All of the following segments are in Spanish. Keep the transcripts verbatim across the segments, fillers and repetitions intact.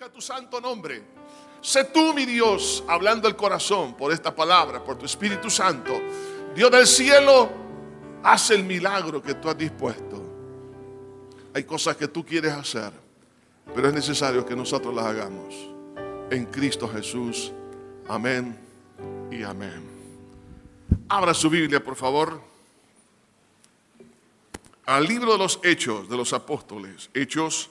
glorifica tu santo nombre. Sé tú, mi Dios, hablando el corazón por esta palabra, por tu Espíritu Santo. Dios del cielo, haz el milagro que tú has dispuesto. Hay cosas que tú quieres hacer, pero es necesario que nosotros las hagamos. En Cristo Jesús. Amén y amén. Abra su Biblia, por favor, al libro de los Hechos de los Apóstoles. Hechos,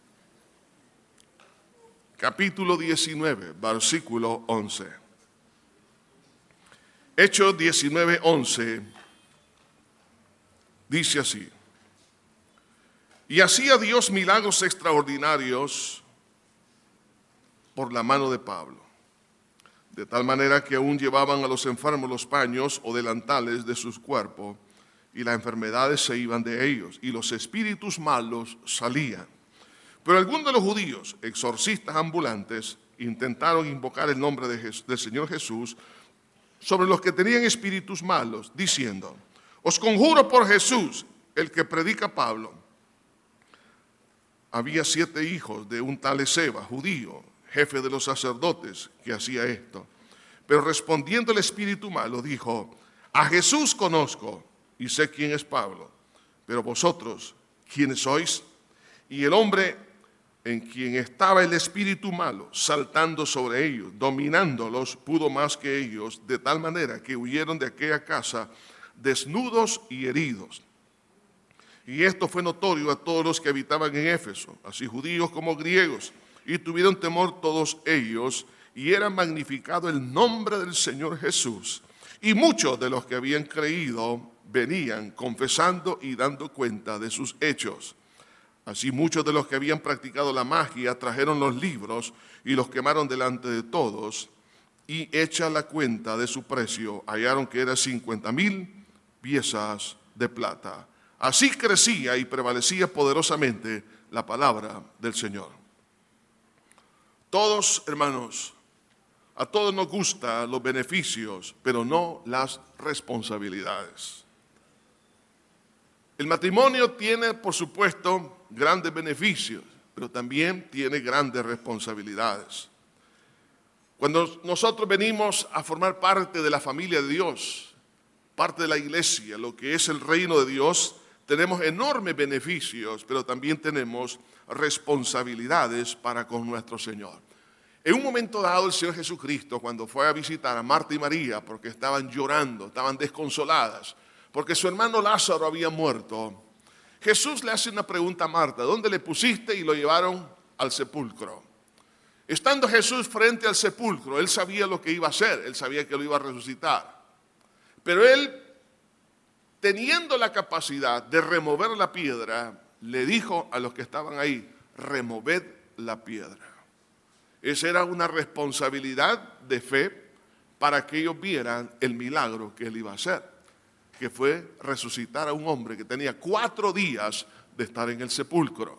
capítulo diecinueve, versículo once. Hechos diecinueve, once, dice así: y hacía Dios milagros extraordinarios por la mano de Pablo, de tal manera que aún llevaban a los enfermos los paños o delantales de sus cuerpos, y las enfermedades se iban de ellos, y los espíritus malos salían. Pero algunos de los judíos, exorcistas ambulantes, intentaron invocar el nombre de Jesús, del Señor Jesús sobre los que tenían espíritus malos, diciendo: os conjuro por Jesús, el que predica Pablo. Había siete hijos de un tal Esceva, judío, jefe de los sacerdotes, que hacía esto. Pero respondiendo el espíritu malo, dijo: a Jesús conozco y sé quién es Pablo, pero vosotros, ¿quiénes sois? Y el hombre en quien estaba el espíritu malo, saltando sobre ellos, dominándolos, pudo más que ellos, de tal manera que huyeron de aquella casa desnudos y heridos. Y esto fue notorio a todos los que habitaban en Éfeso, así judíos como griegos, y tuvieron temor todos ellos, y era magnificado el nombre del Señor Jesús. Y muchos de los que habían creído venían confesando y dando cuenta de sus hechos. Así muchos de los que habían practicado la magia trajeron los libros y los quemaron delante de todos, y hecha la cuenta de su precio, hallaron que era cincuenta mil piezas de plata. Así crecía y prevalecía poderosamente la palabra del Señor. Todos, hermanos, a todos nos gustan los beneficios, pero no las responsabilidades. El matrimonio tiene, por supuesto, grandes beneficios, pero también tiene grandes responsabilidades. Cuando nosotros venimos a formar parte de la familia de Dios, parte de la iglesia, lo que es el reino de Dios, tenemos enormes beneficios, pero también tenemos responsabilidades para con nuestro Señor. En un momento dado, el Señor Jesucristo, cuando fue a visitar a Marta y María, porque estaban llorando, estaban desconsoladas, porque su hermano Lázaro había muerto, Jesús le hace una pregunta a Marta: ¿dónde le pusiste? Y lo llevaron al sepulcro. Estando Jesús frente al sepulcro, él sabía lo que iba a hacer, él sabía que lo iba a resucitar. Pero él, teniendo la capacidad de remover la piedra, le dijo a los que estaban ahí: removed la piedra. Esa era una responsabilidad de fe para que ellos vieran el milagro que él iba a hacer, que fue resucitar a un hombre que tenía cuatro días de estar en el sepulcro.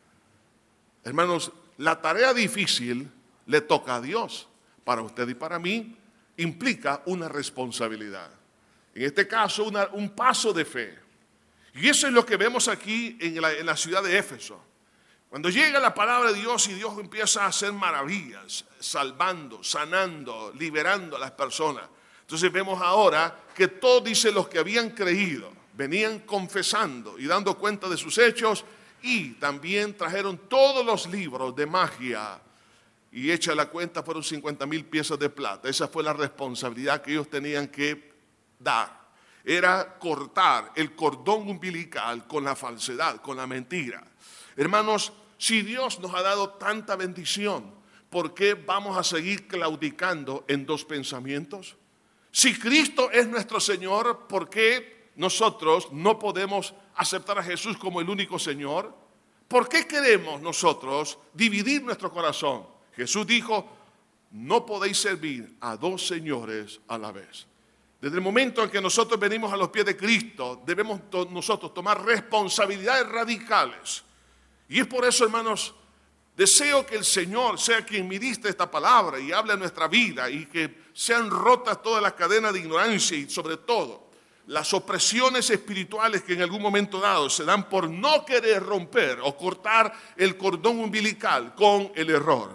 Hermanos, la tarea difícil le toca a Dios. Para usted y para mí implica una responsabilidad. En este caso, una, un paso de fe. Y eso es lo que vemos aquí en la, en la ciudad de Éfeso. Cuando llega la palabra de Dios y Dios empieza a hacer maravillas, salvando, sanando, liberando a las personas. Entonces vemos ahora que todos, dice, los que habían creído, venían confesando y dando cuenta de sus hechos, y también trajeron todos los libros de magia, y hecha la cuenta fueron cincuenta mil piezas de plata. Esa fue la responsabilidad que ellos tenían que dar. Era cortar el cordón umbilical con la falsedad, con la mentira. Hermanos, si Dios nos ha dado tanta bendición, ¿por qué vamos a seguir claudicando en dos pensamientos? Si Cristo es nuestro Señor, ¿por qué nosotros no podemos aceptar a Jesús como el único Señor? ¿Por qué queremos nosotros dividir nuestro corazón? Jesús dijo: no podéis servir a dos señores a la vez. Desde el momento en que nosotros venimos a los pies de Cristo, debemos to- nosotros tomar responsabilidades radicales. Y es por eso, hermanos, deseo que el Señor sea quien ministre esta palabra y hable a nuestra vida, y que sean rotas todas las cadenas de ignorancia y sobre todo las opresiones espirituales que en algún momento dado se dan por no querer romper o cortar el cordón umbilical con el error.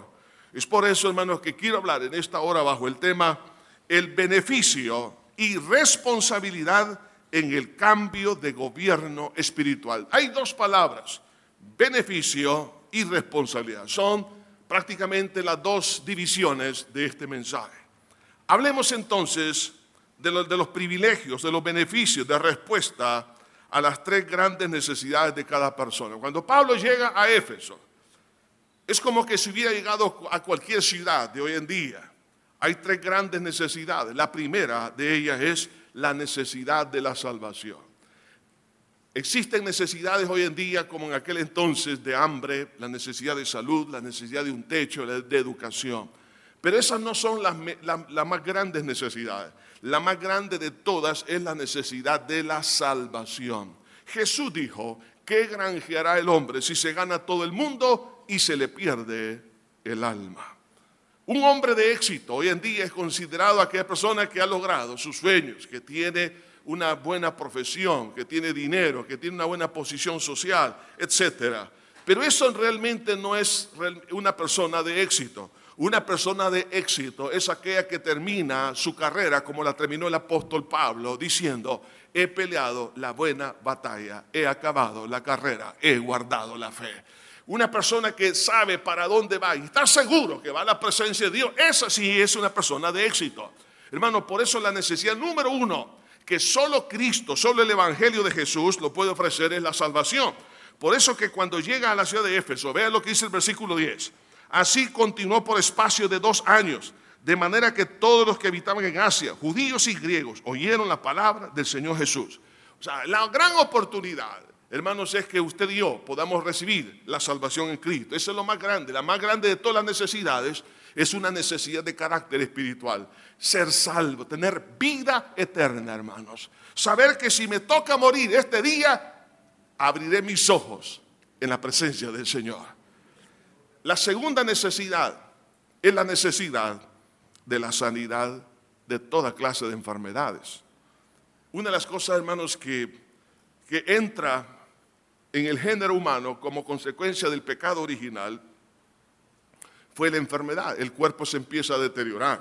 Es por eso, hermanos, que quiero hablar en esta hora bajo el tema el beneficio y responsabilidad en el cambio de gobierno espiritual. Hay dos palabras, beneficio y responsabilidad. Son prácticamente las dos divisiones de este mensaje. Hablemos entonces de los, de los privilegios, de los beneficios de respuesta a las tres grandes necesidades de cada persona. Cuando Pablo llega a Éfeso, es como que si hubiera llegado a cualquier ciudad de hoy en día. Hay tres grandes necesidades. La primera de ellas es la necesidad de la salvación. Existen necesidades hoy en día como en aquel entonces de hambre, la necesidad de salud, la necesidad de un techo, de educación. Pero esas no son las, las, las más grandes necesidades. La más grande de todas es la necesidad de la salvación. Jesús dijo, ¿qué granjeará el hombre si se gana todo el mundo y se le pierde el alma? Un hombre de éxito hoy en día es considerado aquella persona que ha logrado sus sueños, que tiene una buena profesión, que tiene dinero, que tiene una buena posición social, etcétera. Pero eso realmente no es una persona de éxito. Una persona de éxito es aquella que termina su carrera como la terminó el apóstol Pablo, diciendo, he peleado la buena batalla, he acabado la carrera, he guardado la fe. Una persona que sabe para dónde va y está seguro que va a la presencia de Dios, esa sí es una persona de éxito. Hermano, por eso la necesidad número uno, que solo Cristo, solo el Evangelio de Jesús lo puede ofrecer, es la salvación. Por eso que cuando llega a la ciudad de Éfeso, vea lo que dice el versículo diez. Así continuó por espacio de dos años, de manera que todos los que habitaban en Asia, judíos y griegos, oyeron la palabra del Señor Jesús. O sea, la gran oportunidad, hermanos, es que usted y yo podamos recibir la salvación en Cristo. Eso es lo más grande. La más grande de todas las necesidades es una necesidad de carácter espiritual. Ser salvo, tener vida eterna, hermanos. Saber que si me toca morir este día, abriré mis ojos en la presencia del Señor. La segunda necesidad es la necesidad de la sanidad de toda clase de enfermedades. Una de las cosas, hermanos, que, que entra en el género humano como consecuencia del pecado original fue la enfermedad. El cuerpo se empieza a deteriorar.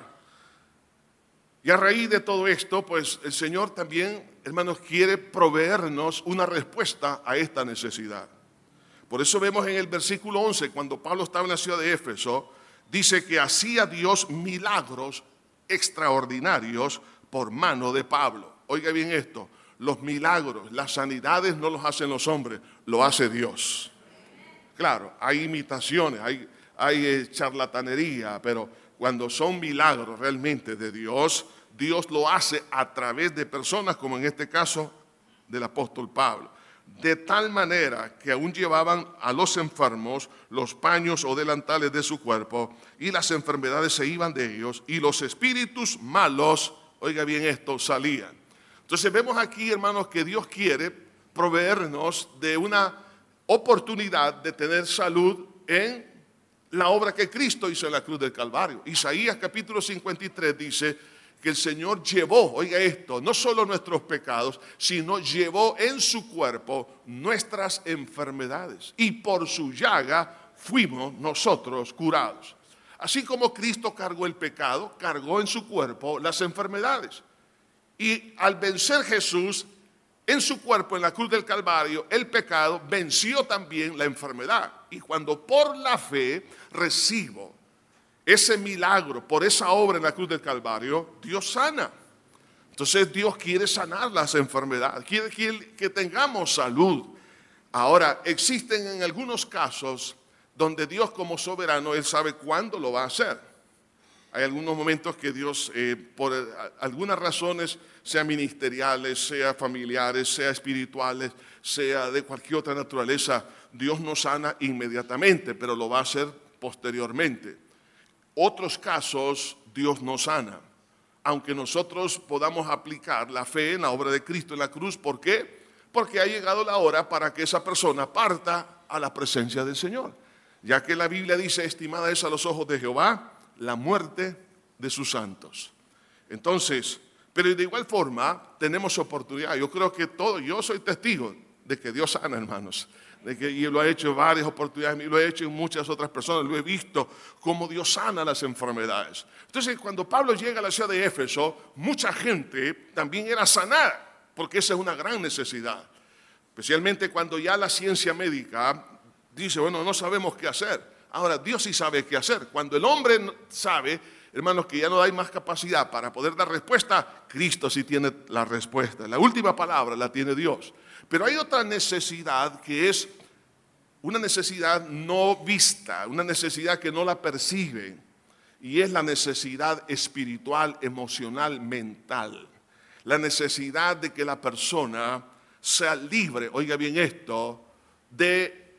Y a raíz de todo esto, pues el Señor también, hermanos, quiere proveernos una respuesta a esta necesidad. Por eso vemos en el versículo once, cuando Pablo estaba en la ciudad de Éfeso, dice que hacía Dios milagros extraordinarios por mano de Pablo. Oiga bien esto, los milagros, las sanidades no los hacen los hombres, lo hace Dios. Claro, hay imitaciones, hay, hay eh, charlatanería, pero cuando son milagros realmente de Dios, Dios lo hace a través de personas como en este caso del apóstol Pablo. De tal manera que aún llevaban a los enfermos los paños o delantales de su cuerpo y las enfermedades se iban de ellos y los espíritus malos, oiga bien esto, salían. Entonces vemos aquí, hermanos, que Dios quiere proveernos de una oportunidad de tener salud en la obra que Cristo hizo en la cruz del Calvario. Isaías capítulo cincuenta y tres dice que el Señor llevó, oiga esto, no solo nuestros pecados, sino llevó en su cuerpo nuestras enfermedades. Y por su llaga fuimos nosotros curados. Así como Cristo cargó el pecado, cargó en su cuerpo las enfermedades. Y al vencer Jesús en su cuerpo, en la cruz del Calvario, el pecado venció también la enfermedad. Y cuando por la fe recibo ese milagro, por esa obra en la cruz del Calvario, Dios sana. Entonces Dios quiere sanar las enfermedades, quiere que, que tengamos salud. Ahora, existen en algunos casos donde Dios como soberano, Él sabe cuándo lo va a hacer. Hay algunos momentos que Dios, eh, por algunas razones, sea ministeriales, sea familiares, sea espirituales, sea de cualquier otra naturaleza, Dios nos sana inmediatamente, pero lo va a hacer posteriormente. Otros casos, Dios nos sana, aunque nosotros podamos aplicar la fe en la obra de Cristo en la cruz. ¿Por qué? Porque ha llegado la hora para que esa persona parta a la presencia del Señor. Ya que la Biblia dice, estimada es a los ojos de Jehová la muerte de sus santos. Entonces, pero de igual forma tenemos oportunidad. Yo creo que todo, yo soy testigo de que Dios sana, hermanos. de que, y lo ha hecho en varias oportunidades, y lo he hecho en muchas otras personas, lo he visto cómo Dios sana las enfermedades. Entonces, cuando Pablo llega a la ciudad de Éfeso, mucha gente también era sanada, porque esa es una gran necesidad. Especialmente cuando ya la ciencia médica dice, bueno, no sabemos qué hacer. Ahora, Dios sí sabe qué hacer. Cuando el hombre sabe, hermanos, que ya no hay más capacidad para poder dar respuesta, Cristo sí tiene la respuesta. La última palabra la tiene Dios. Pero hay otra necesidad que es una necesidad no vista, una necesidad que no la perciben, y es la necesidad espiritual, emocional, mental. La necesidad de que la persona sea libre, oiga bien esto, de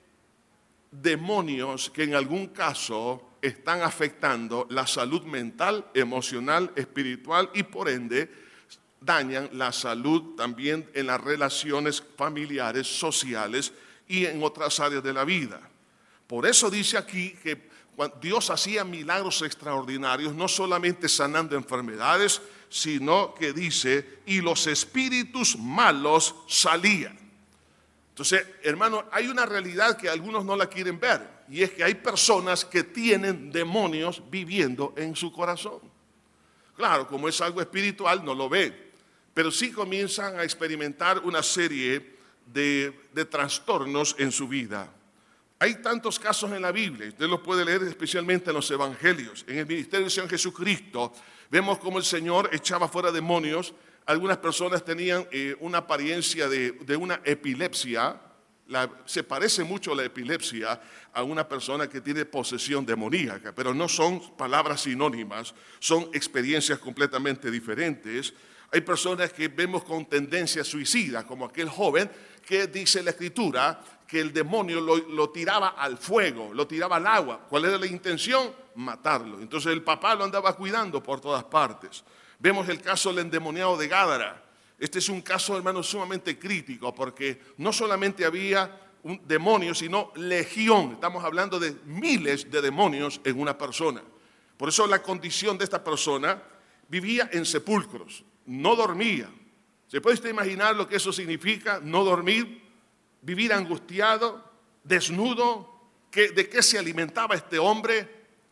demonios que en algún caso están afectando la salud mental, emocional, espiritual y por ende dañan la salud también en las relaciones familiares, sociales y en otras áreas de la vida. Por eso dice aquí que Dios hacía milagros extraordinarios, no solamente sanando enfermedades, sino que dice, y los espíritus malos salían. Entonces, hermano, hay una realidad que algunos no la quieren ver, y es que hay personas que tienen demonios viviendo en su corazón. Claro, como es algo espiritual, no lo ve, pero sí comienzan a experimentar una serie de, de trastornos en su vida. Hay tantos casos en la Biblia, usted los puede leer especialmente en los evangelios. En el ministerio del Señor Jesucristo, vemos cómo el Señor echaba fuera demonios. Algunas personas tenían eh, una apariencia de, de una epilepsia. La, se parece mucho la epilepsia a una persona que tiene posesión demoníaca, pero no son palabras sinónimas, son experiencias completamente diferentes. Hay personas que vemos con tendencia suicida, como aquel joven que dice la Escritura que el demonio lo, lo tiraba al fuego, lo tiraba al agua. ¿Cuál era la intención? Matarlo. Entonces el papá lo andaba cuidando por todas partes. Vemos el caso del endemoniado de Gádara. Este es un caso, hermano, sumamente crítico, porque no solamente había un demonio, sino legión. Estamos hablando de miles de demonios en una persona. Por eso la condición de esta persona, vivía en sepulcros, no dormía. ¿Se puede usted imaginar lo que eso significa, no dormir? Vivir angustiado, desnudo. ¿De qué se alimentaba este hombre?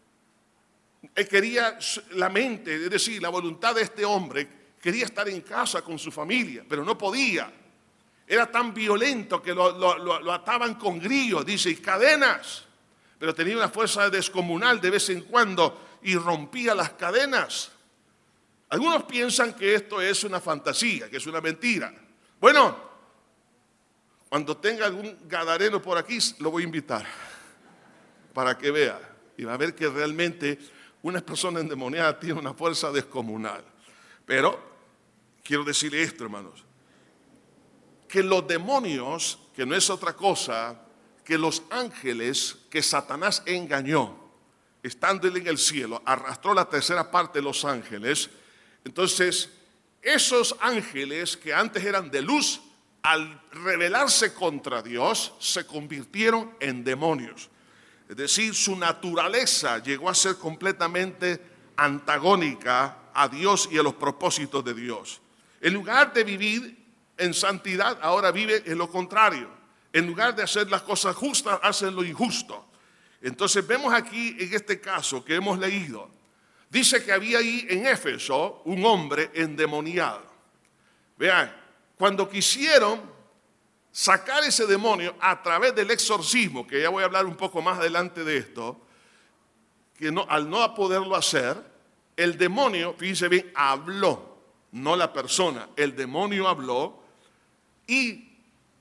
Él quería la mente, es decir, la voluntad de este hombre, quería estar en casa con su familia, pero no podía. Era tan violento que lo, lo, lo, lo ataban con grillos, dice, y cadenas. Pero tenía una fuerza descomunal de vez en cuando y rompía las cadenas. Algunos piensan que esto es una fantasía, que es una mentira. Bueno, cuando tenga algún gadareno por aquí, lo voy a invitar para que vea. Y va a ver que realmente una persona endemoniada tiene una fuerza descomunal. Pero quiero decirle esto, hermanos, que los demonios, que no es otra cosa que los ángeles que Satanás engañó, estando él en el cielo, arrastró la tercera parte de los ángeles. Entonces, esos ángeles que antes eran de luz, al rebelarse contra Dios, se convirtieron en demonios. Es decir, su naturaleza llegó a ser completamente antagónica a Dios y a los propósitos de Dios. En lugar de vivir en santidad, ahora vive en lo contrario. En lugar de hacer las cosas justas, hacen lo injusto. Entonces vemos aquí en este caso que hemos leído, dice que había ahí en Éfeso un hombre endemoniado. Vean, cuando quisieron sacar ese demonio a través del exorcismo, que ya voy a hablar un poco más adelante de esto, que no, al no poderlo hacer, el demonio, fíjense bien, habló, no la persona, el demonio habló y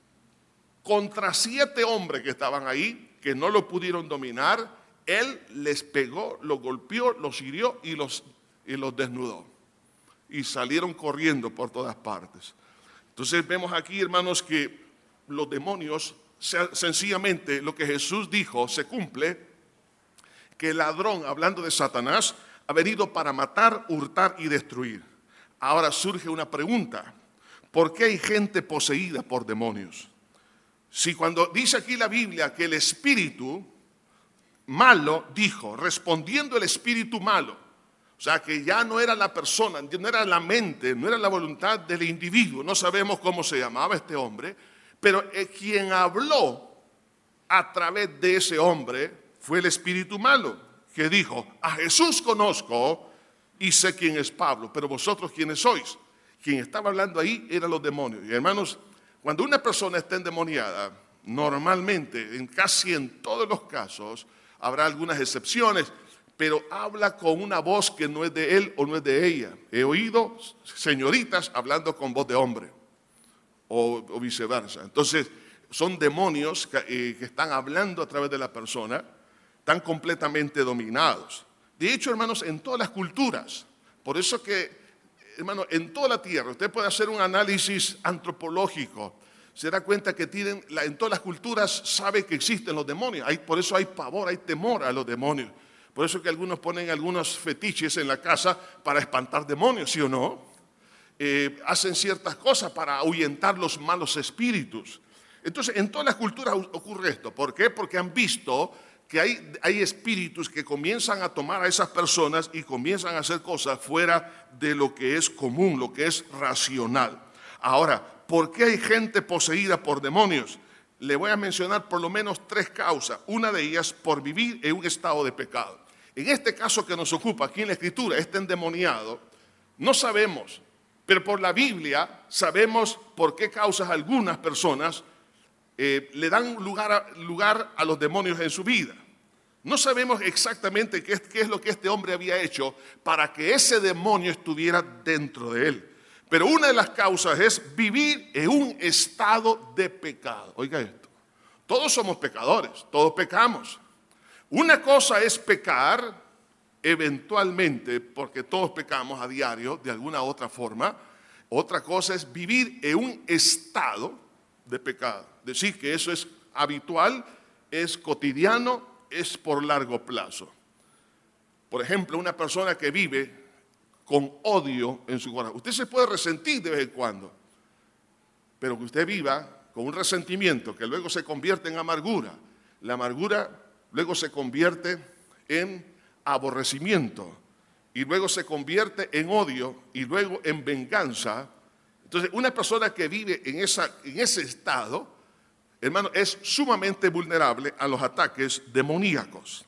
contra siete hombres que estaban ahí, que no lo pudieron dominar, él les pegó, los golpeó, los hirió y los, y los desnudó. Y salieron corriendo por todas partes. Entonces vemos aquí, hermanos, que los demonios, sencillamente lo que Jesús dijo se cumple, que el ladrón, hablando de Satanás, ha venido para matar, hurtar y destruir. Ahora surge una pregunta, ¿por qué hay gente poseída por demonios? Si cuando dice aquí la Biblia que el espíritu malo dijo, respondiendo el espíritu malo, o sea, que ya no era la persona, no era la mente, no era la voluntad del individuo. No sabemos cómo se llamaba este hombre, pero eh, quien habló a través de ese hombre fue el espíritu malo, que dijo, a Jesús conozco y sé quién es Pablo, pero vosotros quiénes sois. Quien estaba hablando ahí eran los demonios. Y hermanos, cuando una persona está endemoniada, normalmente, en casi en todos los casos, habrá algunas excepciones, pero habla con una voz que no es de él o no es de ella. He oído señoritas hablando con voz de hombre o, o viceversa. Entonces, son demonios que, eh, que están hablando a través de la persona, están completamente dominados. De hecho, hermanos, en todas las culturas, por eso que, hermano, en toda la tierra, usted puede hacer un análisis antropológico, se da cuenta que tienen, la, en todas las culturas sabe que existen los demonios, hay, por eso hay pavor, hay temor a los demonios. Por eso que algunos ponen algunos fetiches en la casa para espantar demonios, ¿sí o no? Eh, hacen ciertas cosas para ahuyentar los malos espíritus. Entonces, en todas las culturas ocurre esto. ¿Por qué? Porque han visto que hay, hay espíritus que comienzan a tomar a esas personas y comienzan a hacer cosas fuera de lo que es común, lo que es racional. Ahora, ¿por qué hay gente poseída por demonios? Le voy a mencionar por lo menos tres causas. Una de ellas, por vivir en un estado de pecado. En este caso que nos ocupa aquí en la Escritura, este endemoniado, no sabemos, pero por la Biblia sabemos por qué causas algunas personas eh, le dan lugar a, lugar a los demonios en su vida. No sabemos exactamente qué es, qué es lo que este hombre había hecho para que ese demonio estuviera dentro de él. Pero una de las causas es vivir en un estado de pecado. Oiga esto, todos somos pecadores, todos pecamos. Una cosa es pecar eventualmente, porque todos pecamos a diario de alguna u otra forma. Otra cosa es vivir en un estado de pecado. Decir que eso es habitual, es cotidiano, es por largo plazo. Por ejemplo, una persona que vive con odio en su corazón. Usted se puede resentir de vez en cuando, pero que usted viva con un resentimiento que luego se convierte en amargura. La amargura luego se convierte en aborrecimiento y luego se convierte en odio y luego en venganza. Entonces, una persona que vive en, esa, en ese estado, hermano, es sumamente vulnerable a los ataques demoníacos.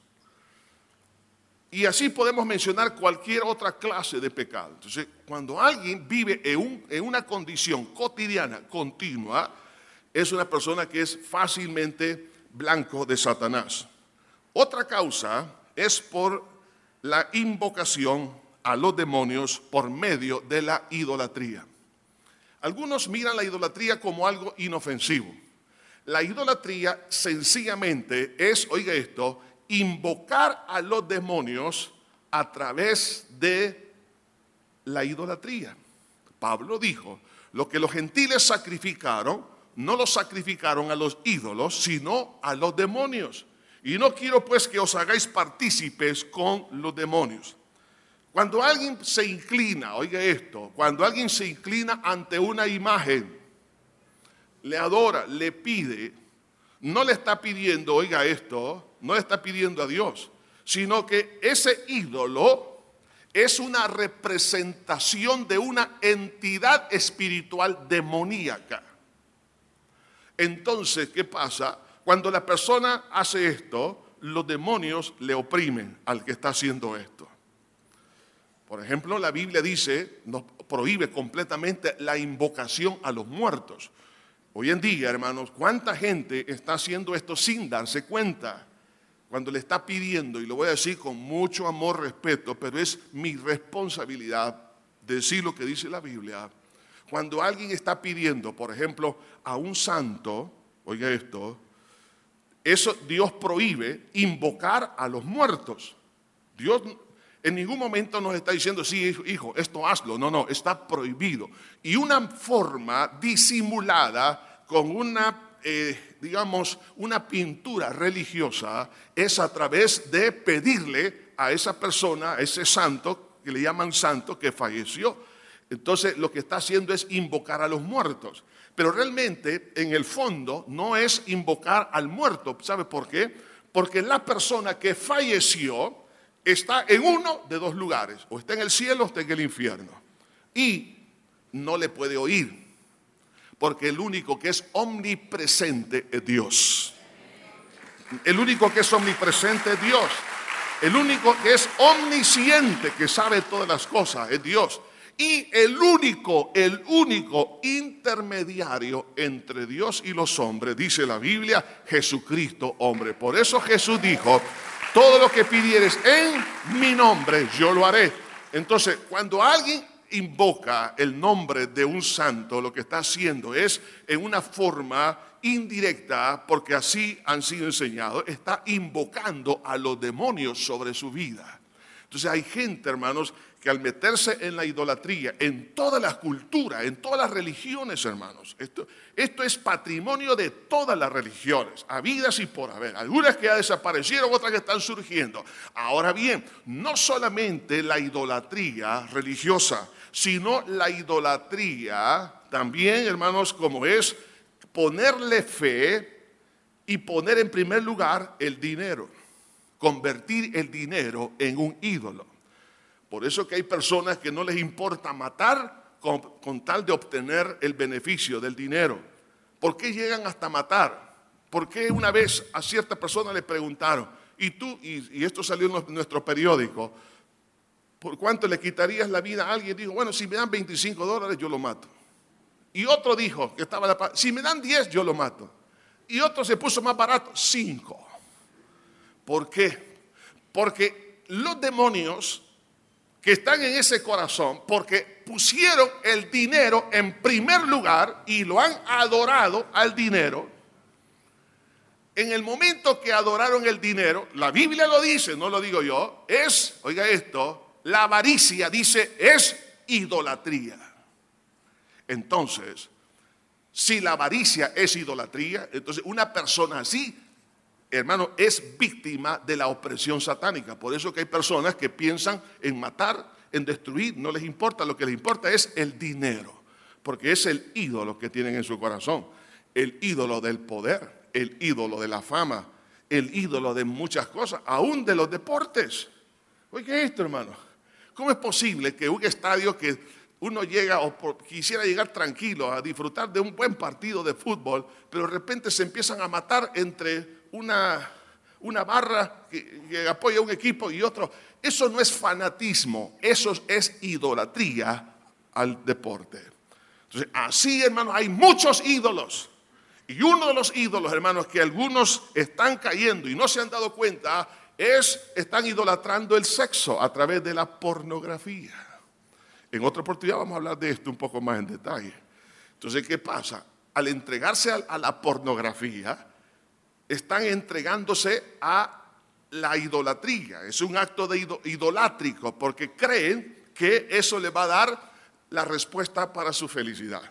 Y así podemos mencionar cualquier otra clase de pecado. Entonces, cuando alguien vive en, un, en una condición cotidiana, continua, es una persona que es fácilmente blanco de Satanás. Otra causa es por la invocación a los demonios por medio de la idolatría. Algunos miran la idolatría como algo inofensivo. La idolatría sencillamente es, oiga esto, invocar a los demonios a través de la idolatría. Pablo dijo, lo que los gentiles sacrificaron, no lo sacrificaron a los ídolos, sino a los demonios. Y no quiero pues que os hagáis partícipes con los demonios. Cuando alguien se inclina, oiga esto, cuando alguien se inclina ante una imagen, le adora, le pide, no le está pidiendo, oiga esto, no le está pidiendo a Dios, sino que ese ídolo es una representación de una entidad espiritual demoníaca. Entonces, ¿qué pasa? Cuando la persona hace esto, los demonios le oprimen al que está haciendo esto. Por ejemplo, la Biblia dice, nos prohíbe completamente la invocación a los muertos. Hoy en día, hermanos, ¿cuánta gente está haciendo esto sin darse cuenta? Cuando le está pidiendo, y lo voy a decir con mucho amor, respeto, pero es mi responsabilidad decir lo que dice la Biblia. Cuando alguien está pidiendo, por ejemplo, a un santo, oiga esto, eso Dios prohíbe invocar a los muertos. Dios en ningún momento nos está diciendo, sí, hijo, esto hazlo. No, no, está prohibido. Y una forma disimulada con una, eh, digamos, una pintura religiosa es a través de pedirle a esa persona, a ese santo, que le llaman santo, que falleció. Entonces, lo que está haciendo es invocar a los muertos. Pero realmente, en el fondo, no es invocar al muerto. ¿Sabe por qué? Porque la persona que falleció está en uno de dos lugares. O está en el cielo o está en el infierno. Y no le puede oír. Porque el único que es omnipresente es Dios. El único que es omnipresente es Dios. El único que es omnisciente, que sabe todas las cosas, es Dios. Y el único, el único intermediario entre Dios y los hombres, dice la Biblia, Jesucristo hombre. Por eso Jesús dijo, todo lo que pidieres en mi nombre, yo lo haré. Entonces, cuando alguien invoca el nombre de un santo, lo que está haciendo es en una forma indirecta, porque así han sido enseñados, está invocando a los demonios sobre su vida. Entonces hay gente, hermanos, que al meterse en la idolatría, en todas las culturas, en todas las religiones, hermanos, esto, esto es patrimonio de todas las religiones, habidas y por haber. Algunas que ya desaparecieron, otras que están surgiendo. Ahora bien, no solamente la idolatría religiosa, sino la idolatría también, hermanos, como es ponerle fe y poner en primer lugar el dinero, convertir el dinero en un ídolo. Por eso que hay personas que no les importa matar con, con tal de obtener el beneficio del dinero. ¿Por qué llegan hasta matar? ¿Por qué una vez a cierta persona le preguntaron, y tú, y, y esto salió en nuestro periódico, ¿por cuánto le quitarías la vida a alguien? Dijo, bueno, si me dan veinticinco dólares, yo lo mato. Y otro dijo, que estaba la, si me dan diez, yo lo mato. Y otro se puso más barato, cinco. ¿Por qué? Porque los demonios que están en ese corazón, porque pusieron el dinero en primer lugar y lo han adorado al dinero. En el momento que adoraron el dinero, la Biblia lo dice, no lo digo yo, es, oiga esto, la avaricia, dice, es idolatría. Entonces, si la avaricia es idolatría, entonces una persona así, hermano, es víctima de la opresión satánica. Por eso que hay personas que piensan en matar, en destruir, no les importa, lo que les importa es el dinero, porque es el ídolo que tienen en su corazón, el ídolo del poder, el ídolo de la fama, el ídolo de muchas cosas, aún de los deportes. Oiga esto, hermano, ¿cómo es posible que un estadio que uno llega o por, quisiera llegar tranquilo a disfrutar de un buen partido de fútbol, pero de repente se empiezan a matar entre una, una barra que, que apoya a un equipo y otro? Eso no es fanatismo, eso es idolatría al deporte. Entonces, así, hermanos, hay muchos ídolos. Y uno de los ídolos, hermanos, que algunos están cayendo y no se han dado cuenta, es, están idolatrando el sexo a través de la pornografía. En otra oportunidad vamos a hablar de esto un poco más en detalle. Entonces, ¿qué pasa? Al entregarse a, a la pornografía, están entregándose a la idolatría. Es un acto de idolátrico porque creen que eso le va a dar la respuesta para su felicidad.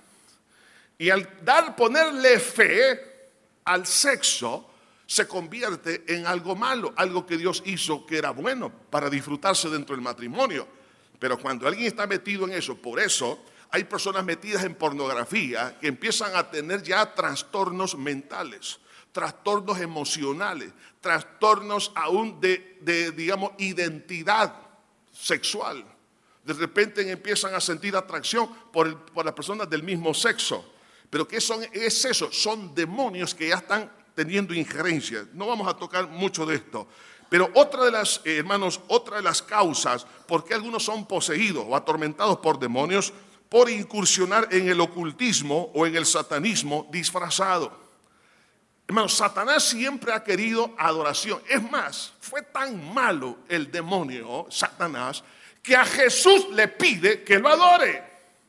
Y al dar, ponerle fe al sexo, se convierte en algo malo, algo que Dios hizo que era bueno para disfrutarse dentro del matrimonio. Pero cuando alguien está metido en eso, por eso hay personas metidas en pornografía que empiezan a tener ya trastornos mentales, trastornos emocionales, trastornos aún de, de, digamos, identidad sexual. De repente empiezan a sentir atracción por, el, por las personas del mismo sexo. Pero ¿qué son, es eso? Son demonios que ya están teniendo injerencia. No vamos a tocar mucho de esto. Pero otra de las, eh, hermanos, otra de las causas por qué algunos son poseídos o atormentados por demonios, por incursionar en el ocultismo o en el satanismo disfrazado. Hermanos, Satanás siempre ha querido adoración. Es más, fue tan malo el demonio, Satanás, que a Jesús le pide que lo adore.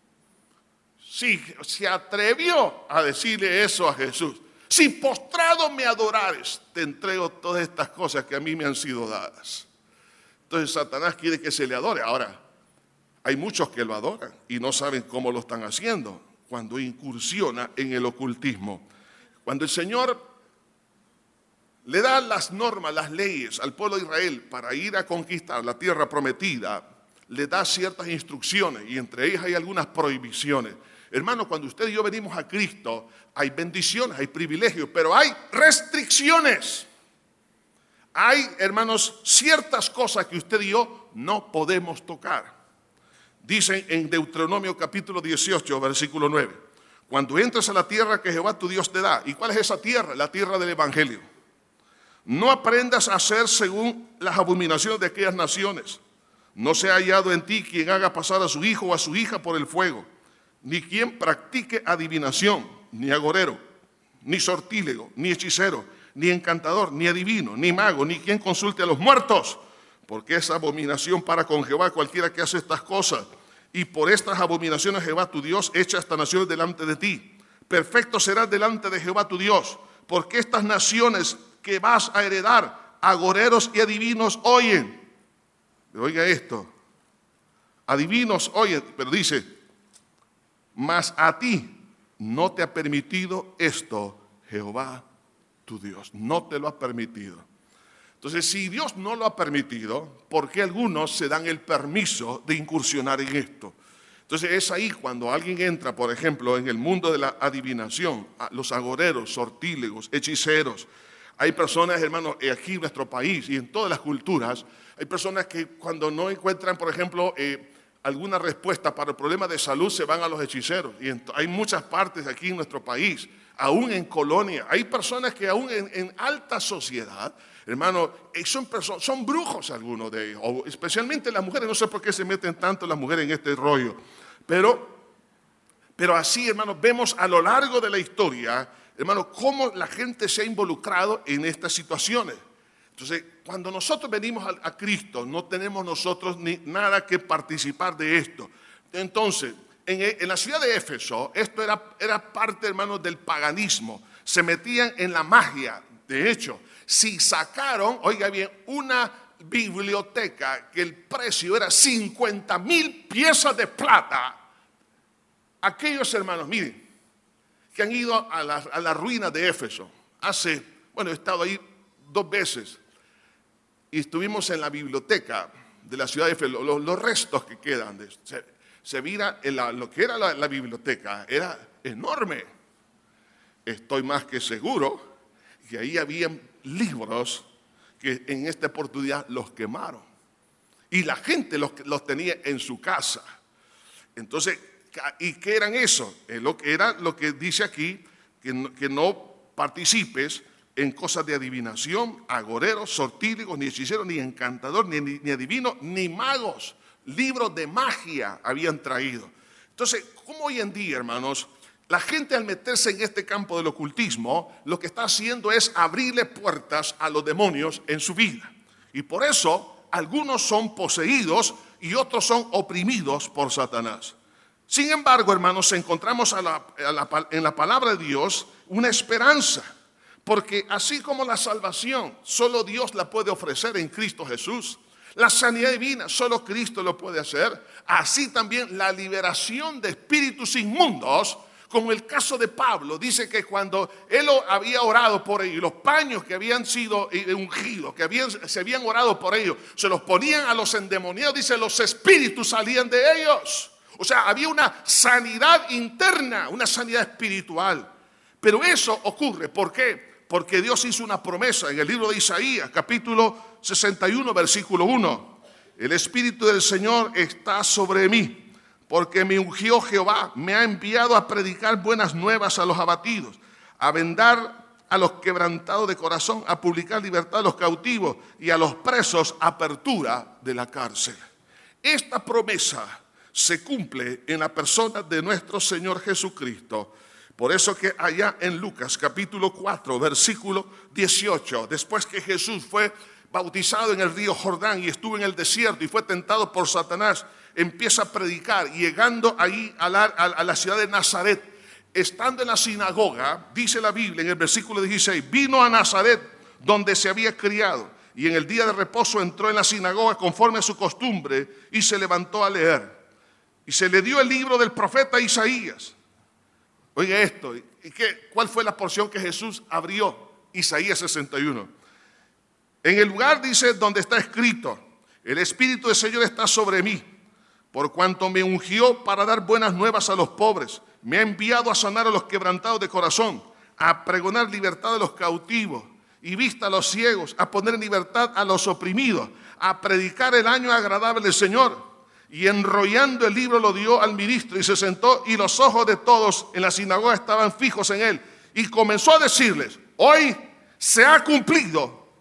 Sí, se atrevió a decirle eso a Jesús. Si postrado me adorares, te entrego todas estas cosas que a mí me han sido dadas. Entonces Satanás quiere que se le adore. Ahora, hay muchos que lo adoran y no saben cómo lo están haciendo cuando incursiona en el ocultismo. Cuando el Señor le da las normas, las leyes al pueblo de Israel para ir a conquistar la tierra prometida, le da ciertas instrucciones y entre ellas hay algunas prohibiciones. Hermano, cuando usted y yo venimos a Cristo, hay bendiciones, hay privilegios, pero hay restricciones. Hay, hermanos, ciertas cosas que usted y yo no podemos tocar. Dicen en Deuteronomio capítulo dieciocho, versículo nueve, cuando entres a la tierra que Jehová tu Dios te da. ¿Y cuál es esa tierra? La tierra del Evangelio. No aprendas a hacer según las abominaciones de aquellas naciones. No sea hallado en ti quien haga pasar a su hijo o a su hija por el fuego, ni quien practique adivinación, ni agorero, ni sortílego, ni hechicero, ni encantador, ni adivino, ni mago, ni quien consulte a los muertos, porque es abominación para con Jehová cualquiera que hace estas cosas. Y por estas abominaciones Jehová tu Dios echa estas naciones delante de ti. Perfecto serás delante de Jehová tu Dios, porque estas naciones que vas a heredar, agoreros y adivinos oyen. Oiga esto, adivinos oyen, pero dice, mas a ti no te ha permitido esto Jehová tu Dios, no te lo ha permitido. Entonces, si Dios no lo ha permitido, ¿por qué algunos se dan el permiso de incursionar en esto? Entonces, es ahí cuando alguien entra, por ejemplo, en el mundo de la adivinación, los agoreros, sortílegos, hechiceros. Hay personas, hermanos, aquí en nuestro país y en todas las culturas, hay personas que cuando no encuentran, por ejemplo, eh, alguna respuesta para el problema de salud, se van a los hechiceros. Y en, hay muchas partes aquí en nuestro país, aún en colonia, hay personas que aún en, en alta sociedad, hermano, son, personas, son brujos algunos de ellos, o especialmente las mujeres. No sé por qué se meten tanto las mujeres en este rollo, pero, pero así, hermano, vemos a lo largo de la historia, hermano, cómo la gente se ha involucrado en estas situaciones. Entonces, cuando nosotros venimos a, a Cristo, no tenemos nosotros ni nada que participar de esto. Entonces, en, en la ciudad de Éfeso, esto era, era parte, hermano, del paganismo. Se metían en la magia. De hecho, si sacaron, oiga bien, una biblioteca que el precio era cincuenta mil piezas de plata, aquellos hermanos, miren, que han ido a la, a la ruina de Éfeso, hace, bueno, he estado ahí dos veces, y estuvimos en la biblioteca de la ciudad de Éfeso, los, los restos que quedan, de, se, se mira, en la, lo que era la, la biblioteca, era enorme. Estoy más que seguro que ahí habían libros que en esta oportunidad los quemaron. Y la gente los, los tenía en su casa. Entonces, ¿y qué eran eso? Era lo que dice aquí, que no, que no participes en cosas de adivinación, agoreros, sortílegos, ni hechiceros, ni encantador, ni, ni, ni adivino, ni magos. Libros de magia habían traído. Entonces, ¿cómo hoy en día, hermanos, la gente al meterse en este campo del ocultismo, lo que está haciendo es abrirle puertas a los demonios en su vida? Y por eso, algunos son poseídos y otros son oprimidos por Satanás. Sin embargo, hermanos, encontramos a la, a la, en la palabra de Dios una esperanza. Porque así como la salvación, solo Dios la puede ofrecer en Cristo Jesús. La sanidad divina, solo Cristo lo puede hacer. Así también la liberación de espíritus inmundos, como el caso de Pablo, dice que cuando él había orado por ellos, los paños que habían sido ungidos, que habían, se habían orado por ellos, se los ponían a los endemoniados, dice, los espíritus salían de ellos. O sea, había una sanidad interna, una sanidad espiritual. Pero eso ocurre, ¿por qué? Porque Dios hizo una promesa en el libro de Isaías, capítulo sesenta y uno, versículo uno. El Espíritu del Señor está sobre mí, porque me ungió Jehová, me ha enviado a predicar buenas nuevas a los abatidos, a vendar a los quebrantados de corazón, a publicar libertad a los cautivos y a los presos apertura de la cárcel. Esta promesa se cumple en la persona de nuestro Señor Jesucristo. Por eso que allá en Lucas capítulo cuatro, versículo dieciocho, después que Jesús fue bautizado en el río Jordán y estuvo en el desierto y fue tentado por Satanás, empieza a predicar, y llegando ahí a la, a la ciudad de Nazaret, estando en la sinagoga, dice la Biblia en el versículo dieciséis, vino a Nazaret donde se había criado, y en el día de reposo entró en la sinagoga conforme a su costumbre y se levantó a leer. Y se le dio el libro del profeta Isaías. Oiga esto, ¿y qué, cuál fue la porción que Jesús abrió? Isaías sesenta y uno. En el lugar, dice, donde está escrito, el Espíritu del Señor está sobre mí, por cuanto me ungió para dar buenas nuevas a los pobres, me ha enviado a sanar a los quebrantados de corazón, a pregonar libertad a los cautivos y vista a los ciegos, a poner en libertad a los oprimidos, a predicar el año agradable del Señor. Y enrollando el libro lo dio al ministro y se sentó, y los ojos de todos en la sinagoga estaban fijos en él. Y comenzó a decirles, hoy se ha cumplido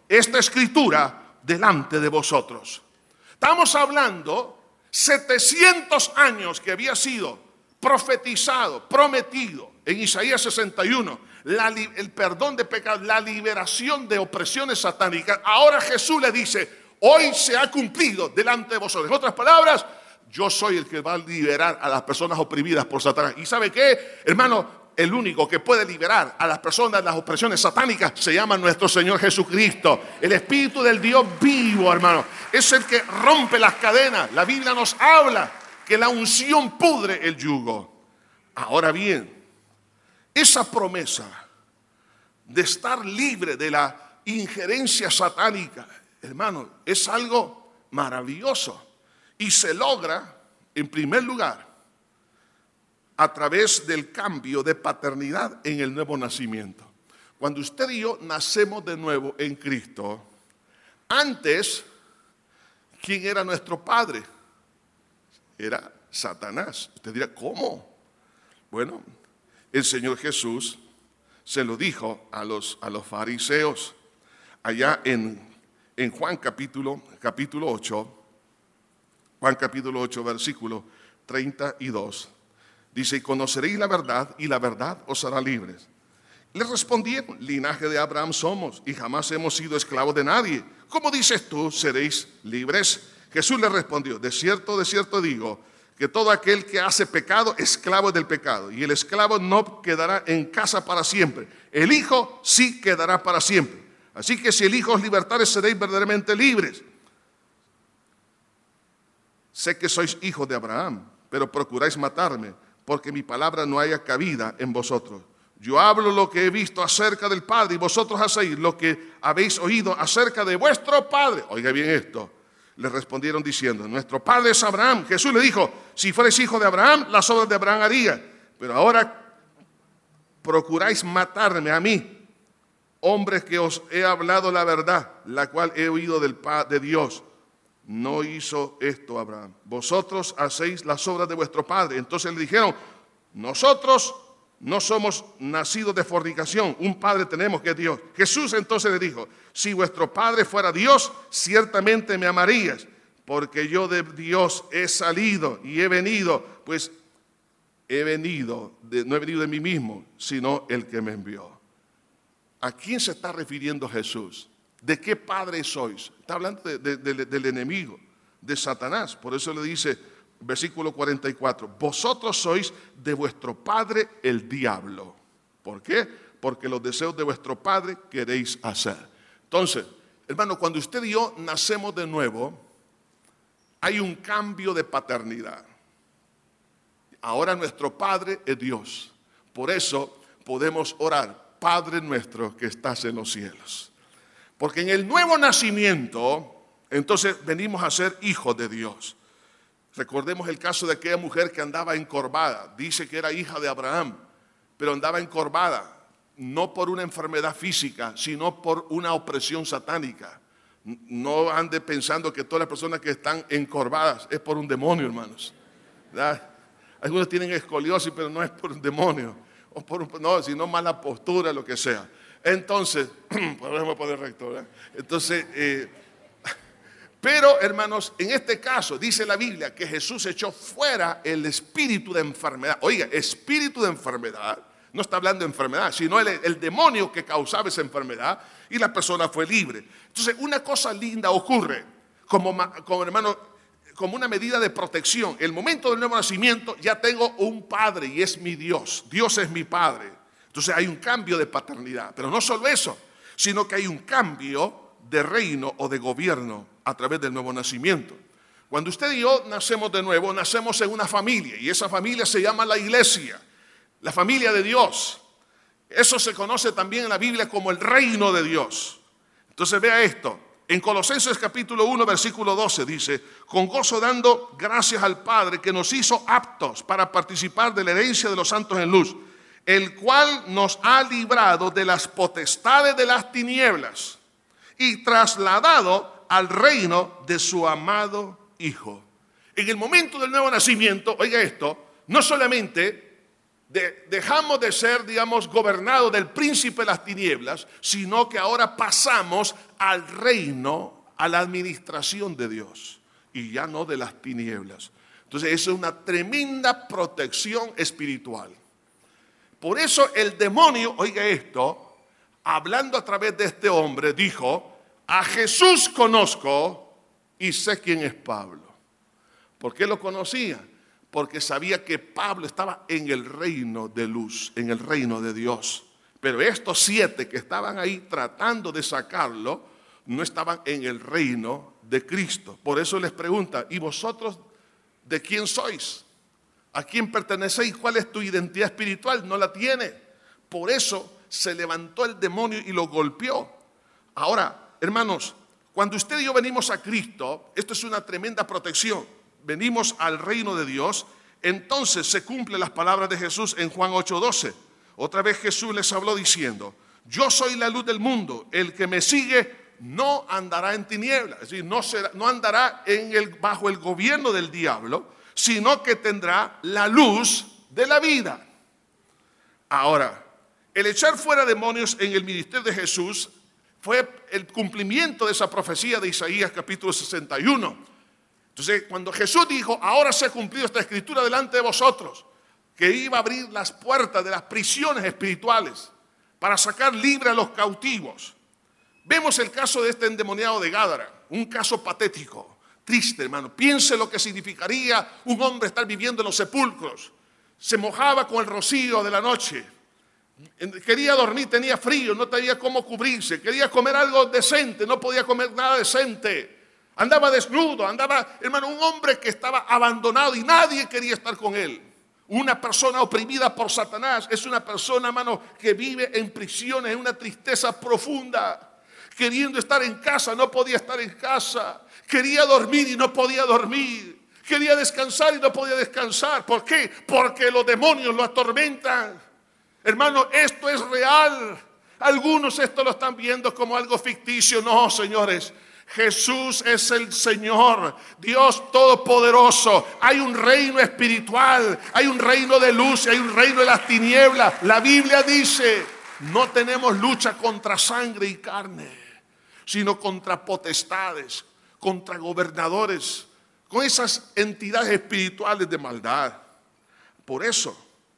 esta escritura delante de vosotros. Estamos hablando setecientos años que había sido profetizado, prometido en Isaías sesenta y uno, la, el perdón de pecados, la liberación de opresiones satánicas. Ahora Jesús le dice, hoy se ha cumplido delante de vosotros. En otras palabras, yo soy el que va a liberar a las personas oprimidas por Satanás. ¿Y sabe qué, hermano? El único que puede liberar a las personas de las opresiones satánicas se llama nuestro Señor Jesucristo. El Espíritu del Dios vivo, hermano. Es el que rompe las cadenas. La Biblia nos habla que la unción pudre el yugo. Ahora bien, esa promesa de estar libre de la injerencia satánica, hermano, es algo maravilloso. Y se logra, en primer lugar, a través del cambio de paternidad en el nuevo nacimiento. Cuando usted y yo nacemos de nuevo en Cristo, antes, ¿quién era nuestro padre? Era Satanás. Usted dirá, ¿cómo? Bueno, el Señor Jesús se lo dijo a los, a los fariseos allá en, en Juan capítulo, capítulo ocho, Juan capítulo ocho, versículo treinta y dos. Dice, y conoceréis la verdad, y la verdad os hará libres. Le respondieron, linaje de Abraham somos, y jamás hemos sido esclavos de nadie. ¿Cómo dices tú, seréis libres? Jesús le respondió, de cierto, de cierto digo, que todo aquel que hace pecado, esclavo es del pecado. Y el esclavo no quedará en casa para siempre. El Hijo sí quedará para siempre. Así que si el Hijo os libertare, seréis verdaderamente libres. Sé que sois hijos de Abraham, pero procuráis matarme, porque mi palabra no haya cabida en vosotros. Yo hablo lo que he visto acerca del Padre, y vosotros hacéis lo que habéis oído acerca de vuestro Padre. Oiga bien esto. Le respondieron diciendo, nuestro Padre es Abraham. Jesús le dijo, si fueres hijo de Abraham, las obras de Abraham haría. Pero ahora procuráis matarme a mí, hombres que os he hablado la verdad, la cual he oído del Padre de Dios. No hizo esto Abraham. Vosotros hacéis las obras de vuestro padre. Entonces le dijeron, nosotros no somos nacidos de fornicación. Un padre tenemos que es Dios. Jesús entonces le dijo, si vuestro padre fuera Dios, ciertamente me amarías, porque yo de Dios he salido y he venido, pues he venido, de, no he venido de mí mismo, sino el que me envió. ¿A quién se está refiriendo Jesús? ¿De qué padre sois? Está hablando de, de, de, del enemigo, de Satanás. Por eso le dice, versículo cuarenta y cuatro, vosotros sois de vuestro padre el diablo. ¿Por qué? Porque los deseos de vuestro padre queréis hacer. Entonces, hermano, cuando usted y yo nacemos de nuevo, hay un cambio de paternidad. Ahora nuestro padre es Dios. Por eso podemos orar, Padre nuestro que estás en los cielos. Porque en el nuevo nacimiento, entonces venimos a ser hijos de Dios. Recordemos el caso de aquella mujer que andaba encorvada. Dice que era hija de Abraham, pero andaba encorvada, no por una enfermedad física, sino por una opresión satánica. No ande pensando que todas las personas que están encorvadas es por un demonio, hermanos. ¿Verdad? Algunos tienen escoliosis, pero no es por un demonio, o por un, no, sino mala postura, lo que sea. Entonces, podemos poner recto, ¿verdad? Entonces, eh, pero hermanos, en este caso dice la Biblia que Jesús echó fuera el espíritu de enfermedad. Oiga, espíritu de enfermedad, no está hablando de enfermedad, sino el, el demonio que causaba esa enfermedad, y la persona fue libre. Entonces, una cosa linda ocurre, como, como hermano, como una medida de protección. El momento del nuevo nacimiento, ya tengo un padre y es mi Dios. Dios es mi padre. Entonces hay un cambio de paternidad, pero no solo eso, sino que hay un cambio de reino o de gobierno a través del nuevo nacimiento. Cuando usted y yo nacemos de nuevo, nacemos en una familia, y esa familia se llama la iglesia, la familia de Dios. Eso se conoce también en la Biblia como el reino de Dios. Entonces vea esto, en Colosenses capítulo uno, versículo doce dice, con gozo dando gracias al Padre que nos hizo aptos para participar de la herencia de los santos en luz, el cual nos ha librado de las potestades de las tinieblas y trasladado al reino de su amado Hijo. En el momento del nuevo nacimiento, oiga esto, no solamente De, dejamos de ser, digamos, gobernados del príncipe de las tinieblas, sino que ahora pasamos al reino, a la administración de Dios y ya no de las tinieblas. Entonces, eso es una tremenda protección espiritual. Por eso el demonio, oiga esto, hablando a través de este hombre, dijo: a Jesús conozco y sé quién es Pablo. ¿Por qué lo conocía? Porque sabía que Pablo estaba en el reino de luz, en el reino de Dios. Pero estos siete que estaban ahí tratando de sacarlo, no estaban en el reino de Cristo. Por eso les pregunta: ¿y vosotros de quién sois? ¿A quién pertenecéis? ¿Cuál es tu identidad espiritual? No la tiene. Por eso se levantó el demonio y lo golpeó. Ahora, hermanos, cuando usted y yo venimos a Cristo, esto es una tremenda protección. Venimos al reino de Dios, entonces se cumplen las palabras de Jesús en Juan ocho doce. Otra vez Jesús les habló diciendo: yo soy la luz del mundo, el que me sigue no andará en tinieblas, es decir, no, será, no andará en el, bajo el gobierno del diablo, sino que tendrá la luz de la vida. Ahora, el echar fuera demonios en el ministerio de Jesús fue el cumplimiento de esa profecía de Isaías capítulo sesenta y uno. Entonces, cuando Jesús dijo: ahora se ha cumplido esta escritura delante de vosotros, que iba a abrir las puertas de las prisiones espirituales para sacar libre a los cautivos. Vemos el caso de este endemoniado de Gádara, un caso patético, triste, hermano. Piense lo que significaría un hombre estar viviendo en los sepulcros. Se mojaba con el rocío de la noche. Quería dormir, tenía frío, no tenía cómo cubrirse. Quería comer algo decente, no podía comer nada decente. Andaba desnudo, andaba, hermano, un hombre que estaba abandonado y nadie quería estar con él. Una persona oprimida por Satanás es una persona, hermano, que vive en prisiones, en una tristeza profunda. Queriendo estar en casa, no podía estar en casa. Quería dormir y no podía dormir. Quería descansar y no podía descansar. ¿Por qué? Porque los demonios lo atormentan. Hermano, esto es real. Algunos esto lo están viendo como algo ficticio. No, señores. Jesús es el Señor, Dios Todopoderoso. Hay un reino espiritual, hay un reino de luz, hay un reino de las tinieblas. La Biblia dice: no tenemos lucha contra sangre y carne, sino contra potestades, contra gobernadores, con esas entidades espirituales de maldad. Por eso,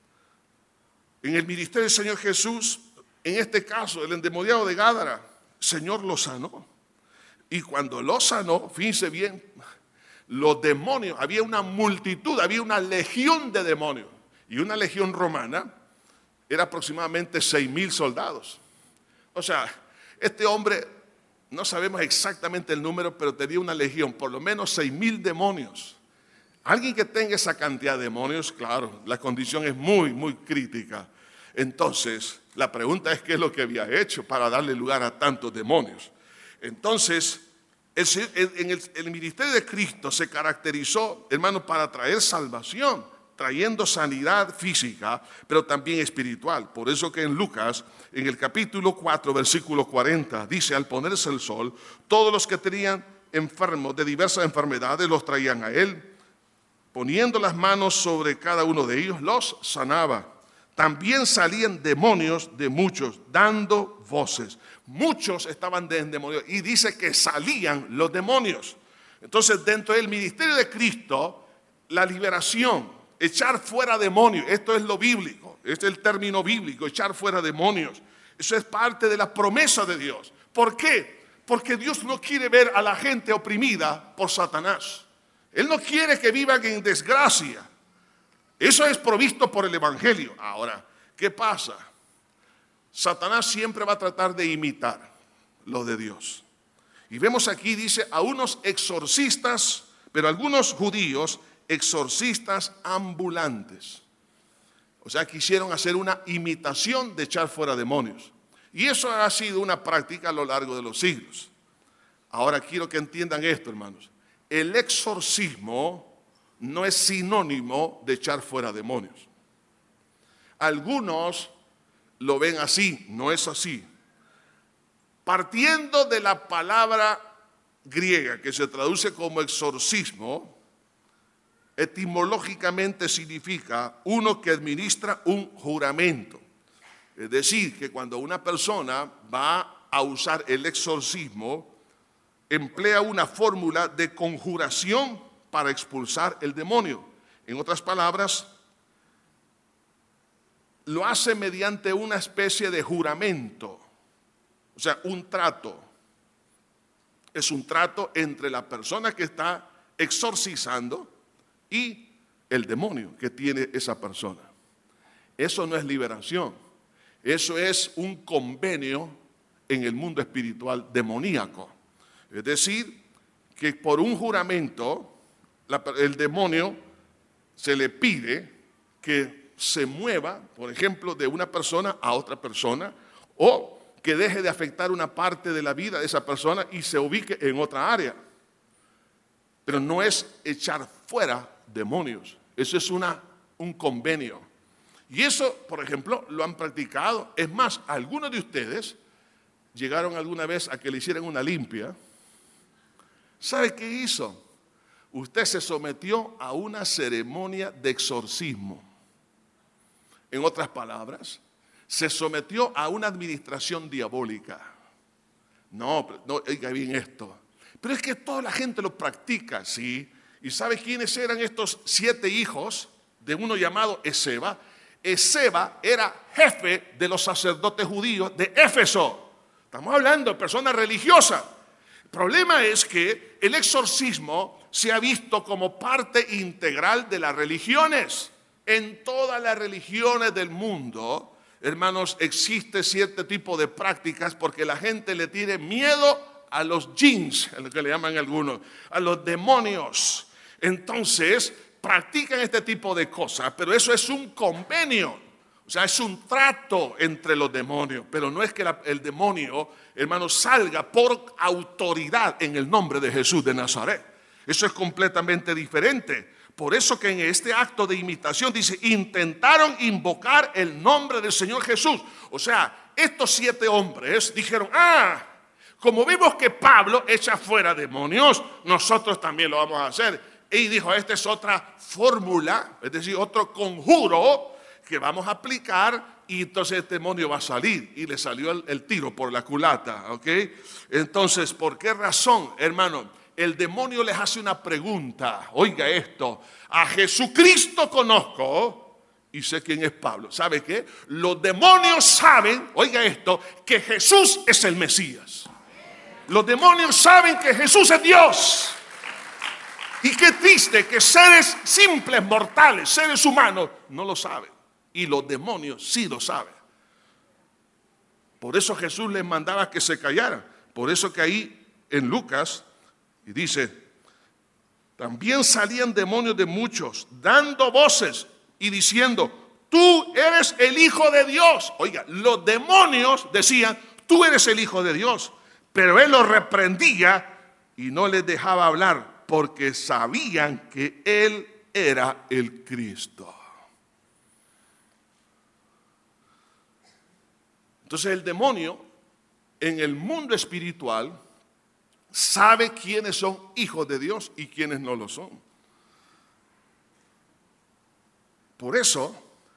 en el ministerio del Señor Jesús, en este caso, el endemoniado de Gádara, el Señor lo sanó. Y cuando lo sanó, fíjense bien, los demonios, había una multitud, había una legión de demonios. Y una legión romana era aproximadamente seis mil soldados. O sea, este hombre, no sabemos exactamente el número, pero tenía una legión, por lo menos seis mil demonios. Alguien que tenga esa cantidad de demonios, claro, la condición es muy, muy crítica. Entonces, la pregunta es: ¿qué es lo que había hecho para darle lugar a tantos demonios? Entonces, el, en el, el ministerio de Cristo se caracterizó, hermano, para traer salvación, trayendo sanidad física, pero también espiritual. Por eso que en Lucas, en el capítulo cuatro, versículo cuarenta, dice: al ponerse el sol, todos los que tenían enfermos de diversas enfermedades los traían a él, poniendo las manos sobre cada uno de ellos, los sanaba. También salían demonios de muchos, dando voces. Muchos estaban endemoniados y dice que salían los demonios. Entonces, dentro del ministerio de Cristo, la liberación, echar fuera demonios, esto es lo bíblico, este es el término bíblico, echar fuera demonios. Eso es parte de la promesa de Dios. ¿Por qué? Porque Dios no quiere ver a la gente oprimida por Satanás. Él no quiere que vivan en desgracia. Eso es provisto por el Evangelio. Ahora, ¿qué pasa? Satanás siempre va a tratar de imitar lo de Dios. Y vemos aquí, dice, a unos exorcistas, pero algunos judíos, exorcistas ambulantes. O sea, quisieron hacer una imitación de echar fuera demonios. Y eso ha sido una práctica a lo largo de los siglos. Ahora quiero que entiendan esto, hermanos. El exorcismo no es sinónimo de echar fuera demonios. Algunos lo ven así, no es así. Partiendo de la palabra griega que se traduce como exorcismo, etimológicamente significa uno que administra un juramento. Es decir, que cuando una persona va a usar el exorcismo, emplea una fórmula de conjuración para expulsar el demonio. En otras palabras, lo hace mediante una especie de juramento, o sea, un trato. Es un trato entre la persona que está exorcizando y el demonio que tiene esa persona. Eso no es liberación, eso es un convenio en el mundo espiritual demoníaco. Es decir, que por un juramento la, el demonio se le pide que se mueva, por ejemplo, de una persona a otra persona, o que deje de afectar una parte de la vida de esa persona y se ubique en otra área. Pero no es echar fuera demonios, eso es una, un convenio. Y eso, por ejemplo, lo han practicado. Es más, algunos de ustedes llegaron alguna vez a que le hicieran una limpia. ¿Sabe qué hizo? Usted se sometió a una ceremonia de exorcismo. En otras palabras, se sometió a una administración diabólica. No, no, oiga bien esto. Pero es que toda la gente lo practica, ¿sí? ¿Y sabe quiénes eran estos siete hijos de uno llamado Esceva? Esceva era jefe de los sacerdotes judíos de Éfeso. Estamos hablando de personas religiosas. El problema es que el exorcismo se ha visto como parte integral de las religiones. En todas las religiones del mundo, hermanos, existe cierto tipo de prácticas porque la gente le tiene miedo a los jinns, a lo que le llaman algunos, a los demonios. Entonces, practican este tipo de cosas, pero eso es un convenio, o sea, es un trato entre los demonios, pero no es que la, el demonio, hermanos, salga por autoridad en el nombre de Jesús de Nazaret. Eso es completamente diferente. Por eso que en este acto de imitación dice, intentaron invocar el nombre del Señor Jesús. O sea, estos siete hombres dijeron, ah, como vimos que Pablo echa fuera demonios, nosotros también lo vamos a hacer. Y dijo, esta es otra fórmula, es decir, otro conjuro que vamos a aplicar y entonces el demonio va a salir. Y le salió el, el tiro por la culata, ¿ok? Entonces, ¿por qué razón, hermano? El demonio les hace una pregunta. Oiga esto, a Jesucristo conozco y sé quién es Pablo. ¿Sabe qué? Los demonios saben, oiga esto, que Jesús es el Mesías. Los demonios saben que Jesús es Dios. Y qué triste que seres simples, mortales, seres humanos, no lo saben. Y los demonios sí lo saben. Por eso Jesús les mandaba que se callaran. Por eso que ahí en Lucas, y dice, también salían demonios de muchos, dando voces y diciendo, tú eres el Hijo de Dios. Oiga, los demonios decían, tú eres el Hijo de Dios. Pero él los reprendía y no les dejaba hablar, porque sabían que él era el Cristo. Entonces el demonio en el mundo espiritual sabe quiénes son hijos de Dios y quiénes no lo son. Por eso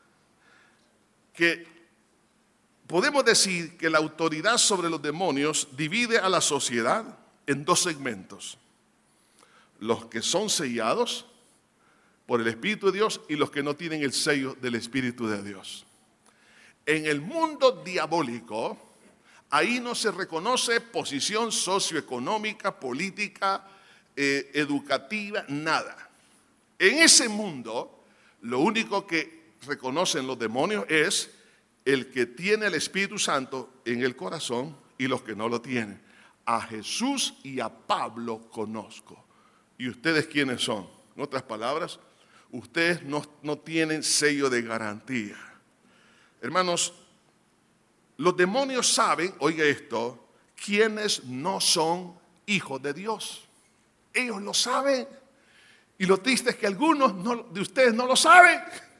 que podemos decir que la autoridad sobre los demonios divide a la sociedad en dos segmentos. Los que son sellados por el Espíritu de Dios y los que no tienen el sello del Espíritu de Dios. En el mundo diabólico, ahí no se reconoce posición socioeconómica, política, eh, educativa, nada. En ese mundo, lo único que reconocen los demonios es el que tiene el Espíritu Santo en el corazón y los que no lo tienen. A Jesús y a Pablo conozco. ¿Y ustedes quiénes son? En otras palabras, ustedes no, no tienen sello de garantía. Hermanos, los demonios saben, oiga esto, quiénes no son hijos de Dios. Ellos lo saben. Y lo triste es que algunos no, de ustedes no lo saben.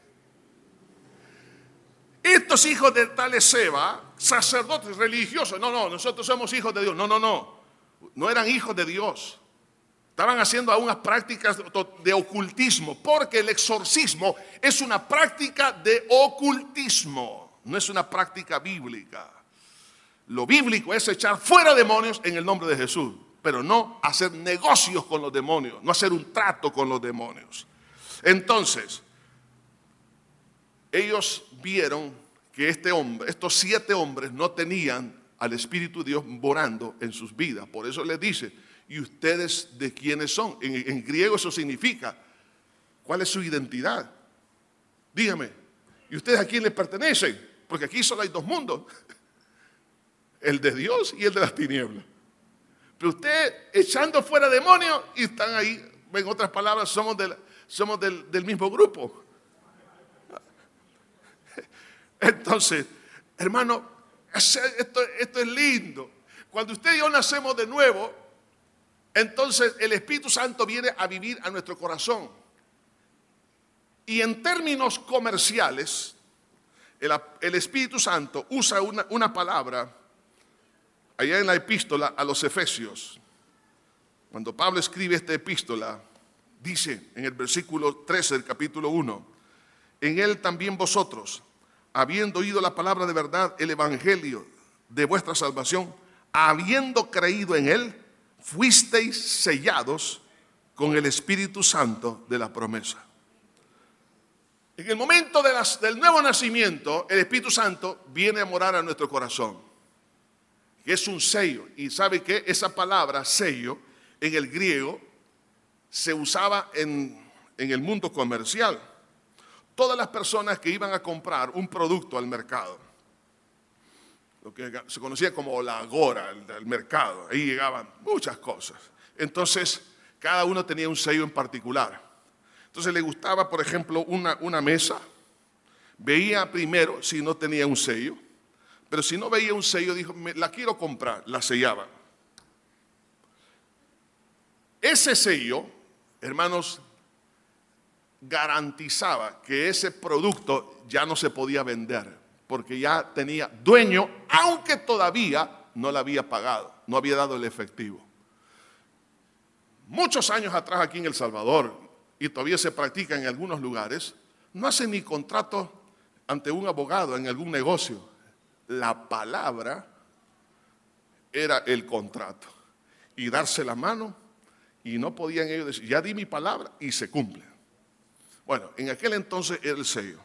Estos hijos de tal Esceva, sacerdotes religiosos, no, no, nosotros somos hijos de Dios. No, no, no. No eran hijos de Dios. Estaban haciendo algunas prácticas de ocultismo, porque el exorcismo es una práctica de ocultismo, no es una práctica bíblica. Lo bíblico es echar fuera demonios en el nombre de Jesús, pero no hacer negocios con los demonios, no hacer un trato con los demonios. Entonces, ellos vieron que este hombre, estos siete hombres no tenían al Espíritu de Dios morando en sus vidas. Por eso les dice, ¿y ustedes de quiénes son? En, en griego eso significa, ¿cuál es su identidad? Dígame, ¿y ustedes a quién les pertenecen? Porque aquí solo hay dos mundos, el de Dios y el de las tinieblas. Pero ustedes echando fuera demonios y están ahí, en otras palabras, somos del, somos del, del mismo grupo. Entonces, hermano, esto, esto es lindo. Cuando usted y yo nacemos de nuevo, entonces el Espíritu Santo viene a vivir a nuestro corazón. Y en términos comerciales, el, el Espíritu Santo usa una, una palabra allá en la epístola a los Efesios. Cuando Pablo escribe esta epístola, dice en el versículo trece del capítulo uno, en él también vosotros, habiendo oído la palabra de verdad, el evangelio de vuestra salvación, habiendo creído en él, fuisteis sellados con el Espíritu Santo de la promesa. En el momento de las, del nuevo nacimiento, el Espíritu Santo viene a morar a nuestro corazón, que es un sello. Y ¿sabe qué? Esa palabra sello en el griego se usaba en, en el mundo comercial. Todas las personas que iban a comprar un producto al mercado, lo que se conocía como la agora, el, el mercado, ahí llegaban muchas cosas. Entonces, cada uno tenía un sello en particular. Entonces, le gustaba, por ejemplo, una, una mesa. Veía primero si no tenía un sello, pero si no veía un sello, dijo, me, la quiero comprar, la sellaba. Ese sello, hermanos, garantizaba que ese producto ya no se podía vender, porque ya tenía dueño, aunque todavía no le había pagado, no había dado el efectivo. Muchos años atrás aquí en El Salvador, y todavía se practica en algunos lugares, no hacen ni contrato ante un abogado en algún negocio. La palabra era el contrato, y darse la mano, y no podían ellos decir, ya di mi palabra y se cumple. Bueno, en aquel entonces era el sello.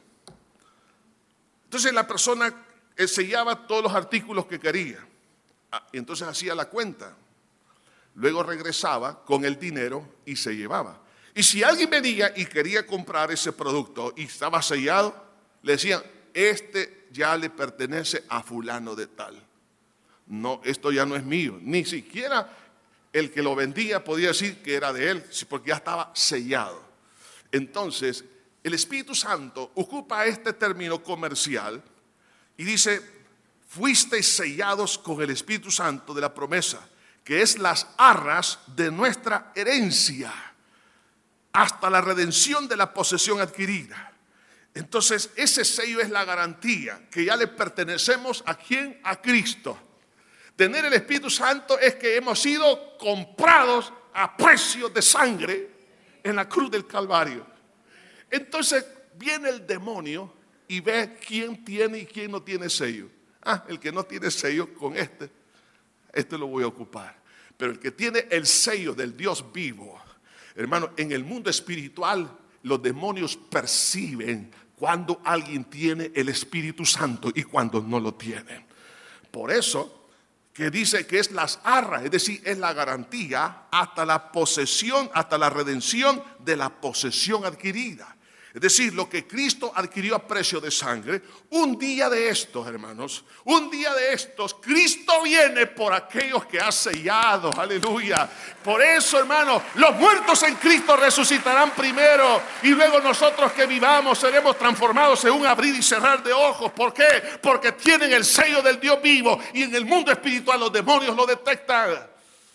Entonces la persona sellaba todos los artículos que quería. Y entonces hacía la cuenta. Luego regresaba con el dinero y se llevaba. Y si alguien venía y quería comprar ese producto y estaba sellado, le decían, este ya le pertenece a fulano de tal. No, esto ya no es mío. Ni siquiera el que lo vendía podía decir que era de él, porque ya estaba sellado. Entonces, el Espíritu Santo ocupa este término comercial y dice, fuisteis sellados con el Espíritu Santo de la promesa, que es las arras de nuestra herencia, hasta la redención de la posesión adquirida. Entonces, ese sello es la garantía que ya le pertenecemos a ¿quién? A Cristo. Tener el Espíritu Santo es que hemos sido comprados a precio de sangre en la cruz del Calvario. Entonces viene el demonio y ve quién tiene y quién no tiene sello. Ah, el que no tiene sello, con este, este lo voy a ocupar. Pero el que tiene el sello del Dios vivo, hermano, en el mundo espiritual los demonios perciben cuando alguien tiene el Espíritu Santo y cuando no lo tiene. Por eso que dice que es las arras, es decir, es la garantía hasta la posesión, hasta la redención de la posesión adquirida. Es decir, lo que Cristo adquirió a precio de sangre, un día de estos, hermanos, un día de estos, Cristo viene por aquellos que ha sellado, aleluya. Por eso, hermanos, los muertos en Cristo resucitarán primero y luego nosotros que vivamos seremos transformados en un abrir y cerrar de ojos. ¿Por qué? Porque tienen el sello del Dios vivo y en el mundo espiritual los demonios lo detectan.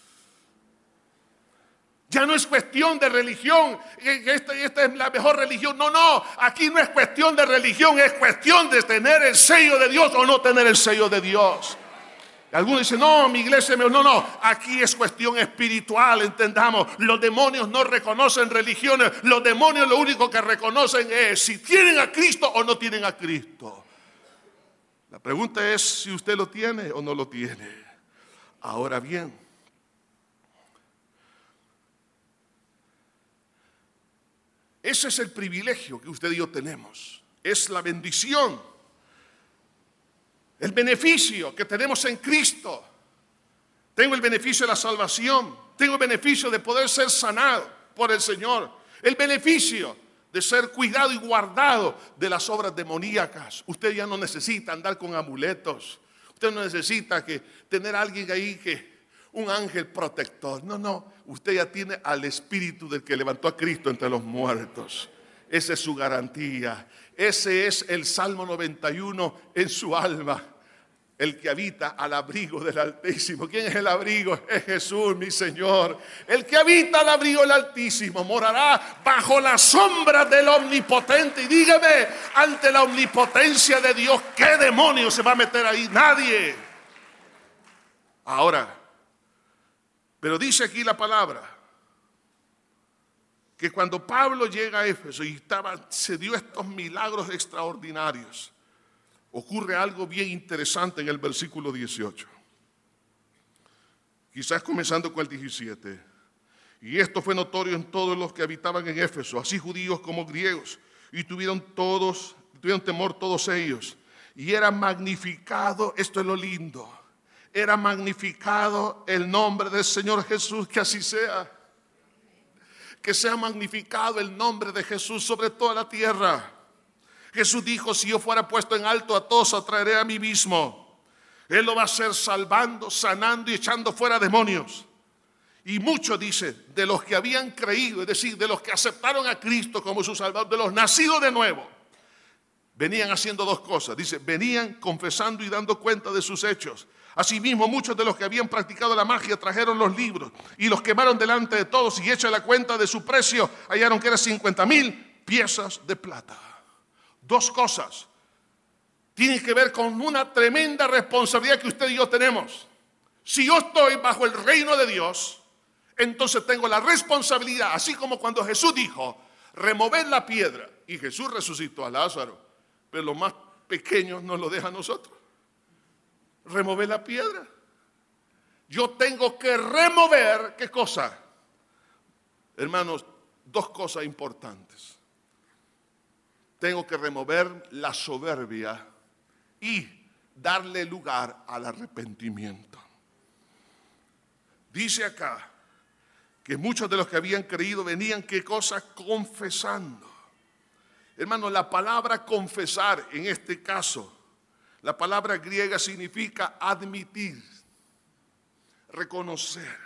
Ya no es cuestión de religión, esta, esta es la mejor religión. No, no, aquí no es cuestión de religión, es cuestión de tener el sello de Dios o no tener el sello de Dios. Algunos dicen, no, mi iglesia, no, no, aquí es cuestión espiritual, entendamos. Los demonios no reconocen religiones, los demonios lo único que reconocen es si tienen a Cristo o no tienen a Cristo. La pregunta es si usted lo tiene o no lo tiene. Ahora bien, ese es el privilegio que usted y yo tenemos. Es la bendición, el beneficio que tenemos en Cristo. Tengo el beneficio de la salvación. Tengo el beneficio de poder ser sanado por el Señor. El beneficio de ser cuidado y guardado de las obras demoníacas. Usted ya no necesita andar con amuletos. Usted no necesita que tener a alguien ahí que un ángel protector. No, no. Usted ya tiene al Espíritu del que levantó a Cristo entre los muertos. Esa es su garantía. Ese es el Salmo noventa y uno en su alma. El que habita al abrigo del Altísimo. ¿Quién es el abrigo? Es Jesús, mi Señor. El que habita al abrigo del Altísimo morará bajo la sombra del Omnipotente. Y dígame, ante la omnipotencia de Dios, ¿qué demonio se va a meter ahí? Nadie. Ahora, pero dice aquí la palabra que cuando Pablo llega a Éfeso y estaba, se dio estos milagros extraordinarios, ocurre algo bien interesante en el versículo dieciocho. Quizás comenzando con el diecisiete. Y esto fue notorio en todos los que habitaban en Éfeso, así judíos como griegos, y tuvieron todos, tuvieron temor todos ellos. Y era magnificado, esto es lo lindo, era magnificado el nombre del Señor Jesús, que así sea. Que sea magnificado el nombre de Jesús sobre toda la tierra. Jesús dijo, si yo fuera puesto en alto, a todos atraeré a mí mismo. Él lo va a hacer salvando, sanando y echando fuera demonios. Y muchos, dice, de los que habían creído, es decir, de los que aceptaron a Cristo como su Salvador, de los nacidos de nuevo, venían haciendo dos cosas. Dice, venían confesando y dando cuenta de sus hechos. Asimismo, muchos de los que habían practicado la magia trajeron los libros y los quemaron delante de todos, y hecha la cuenta de su precio, hallaron que eran cincuenta mil piezas de plata. Dos cosas tienen que ver con una tremenda responsabilidad que usted y yo tenemos. Si yo estoy bajo el reino de Dios, entonces tengo la responsabilidad, así como cuando Jesús dijo, remover la piedra, y Jesús resucitó a Lázaro, pero los más pequeños nos lo deja a nosotros. Remover la piedra. Yo tengo que remover, ¿qué cosa? Hermanos, dos cosas importantes. Tengo que remover la soberbia y darle lugar al arrepentimiento. Dice acá que muchos de los que habían creído venían, ¿qué cosa? Confesando. Hermanos, la palabra confesar en este caso, la palabra griega significa admitir, reconocer.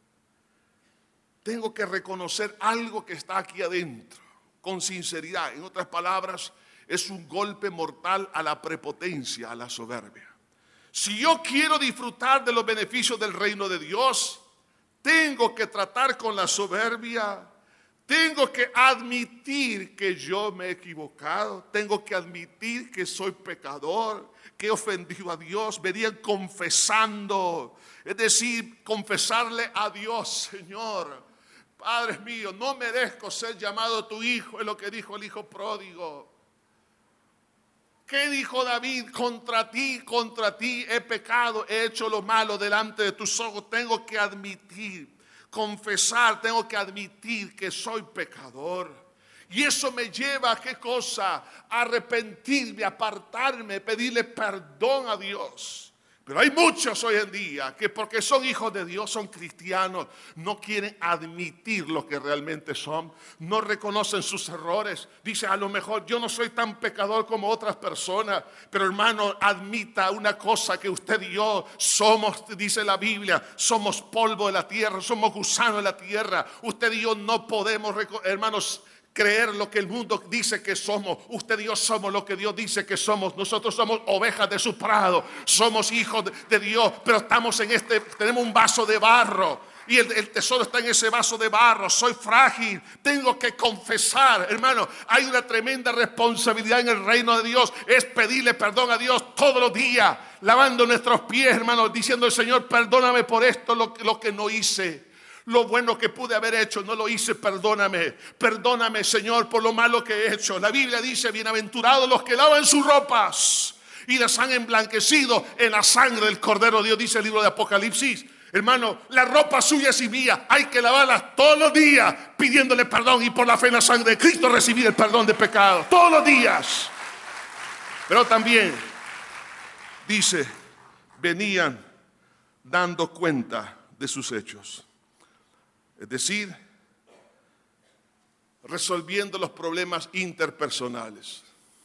Tengo que reconocer algo que está aquí adentro, con sinceridad. En otras palabras, es un golpe mortal a la prepotencia, a la soberbia. Si yo quiero disfrutar de los beneficios del reino de Dios, tengo que tratar con la soberbia. Tengo que admitir que yo me he equivocado. Tengo que admitir que soy pecador, que he ofendido a Dios. Venían confesando, es decir, confesarle a Dios, Señor, Padre mío, no merezco ser llamado tu hijo, es lo que dijo el hijo pródigo. ¿Qué dijo David? Contra ti, contra ti he pecado, he hecho lo malo delante de tus ojos. Tengo que admitir. Confesar, tengo que admitir que soy pecador. Y eso me lleva a qué cosa? A arrepentirme, a apartarme, pedirle perdón a Dios. Pero hay muchos hoy en día que porque son hijos de Dios, son cristianos, no quieren admitir lo que realmente son. No reconocen sus errores. Dice, a lo mejor yo no soy tan pecador como otras personas. Pero hermano, admita una cosa, que usted y yo somos, dice la Biblia, somos polvo de la tierra, somos gusanos de la tierra. Usted y yo no podemos, hermanos, creer lo que el mundo dice que somos. Usted y yo somos lo que Dios dice que somos. Nosotros somos ovejas de su prado, somos hijos de Dios, pero estamos en este, tenemos un vaso de barro. y el, el tesoro está en ese vaso de barro. Soy frágil, tengo que confesar. Hermano, hay una tremenda responsabilidad en el reino de Dios. Es pedirle perdón a Dios todos los días, lavando nuestros pies, hermano, diciendo al Señor, perdóname por esto, lo, lo que no hice. Lo bueno que pude haber hecho, no lo hice, perdóname. Perdóname, Señor, por lo malo que he hecho. La Biblia dice, bienaventurados los que lavan sus ropas y las han emblanquecido en la sangre del Cordero de Dios, dice el libro de Apocalipsis. Hermano, la ropa suya y mía hay que lavarlas todos los días, pidiéndole perdón y por la fe en la sangre de Cristo recibir el perdón de pecados. Todos los días. Pero también dice, venían dando cuenta de sus hechos. Es decir, resolviendo los problemas interpersonales.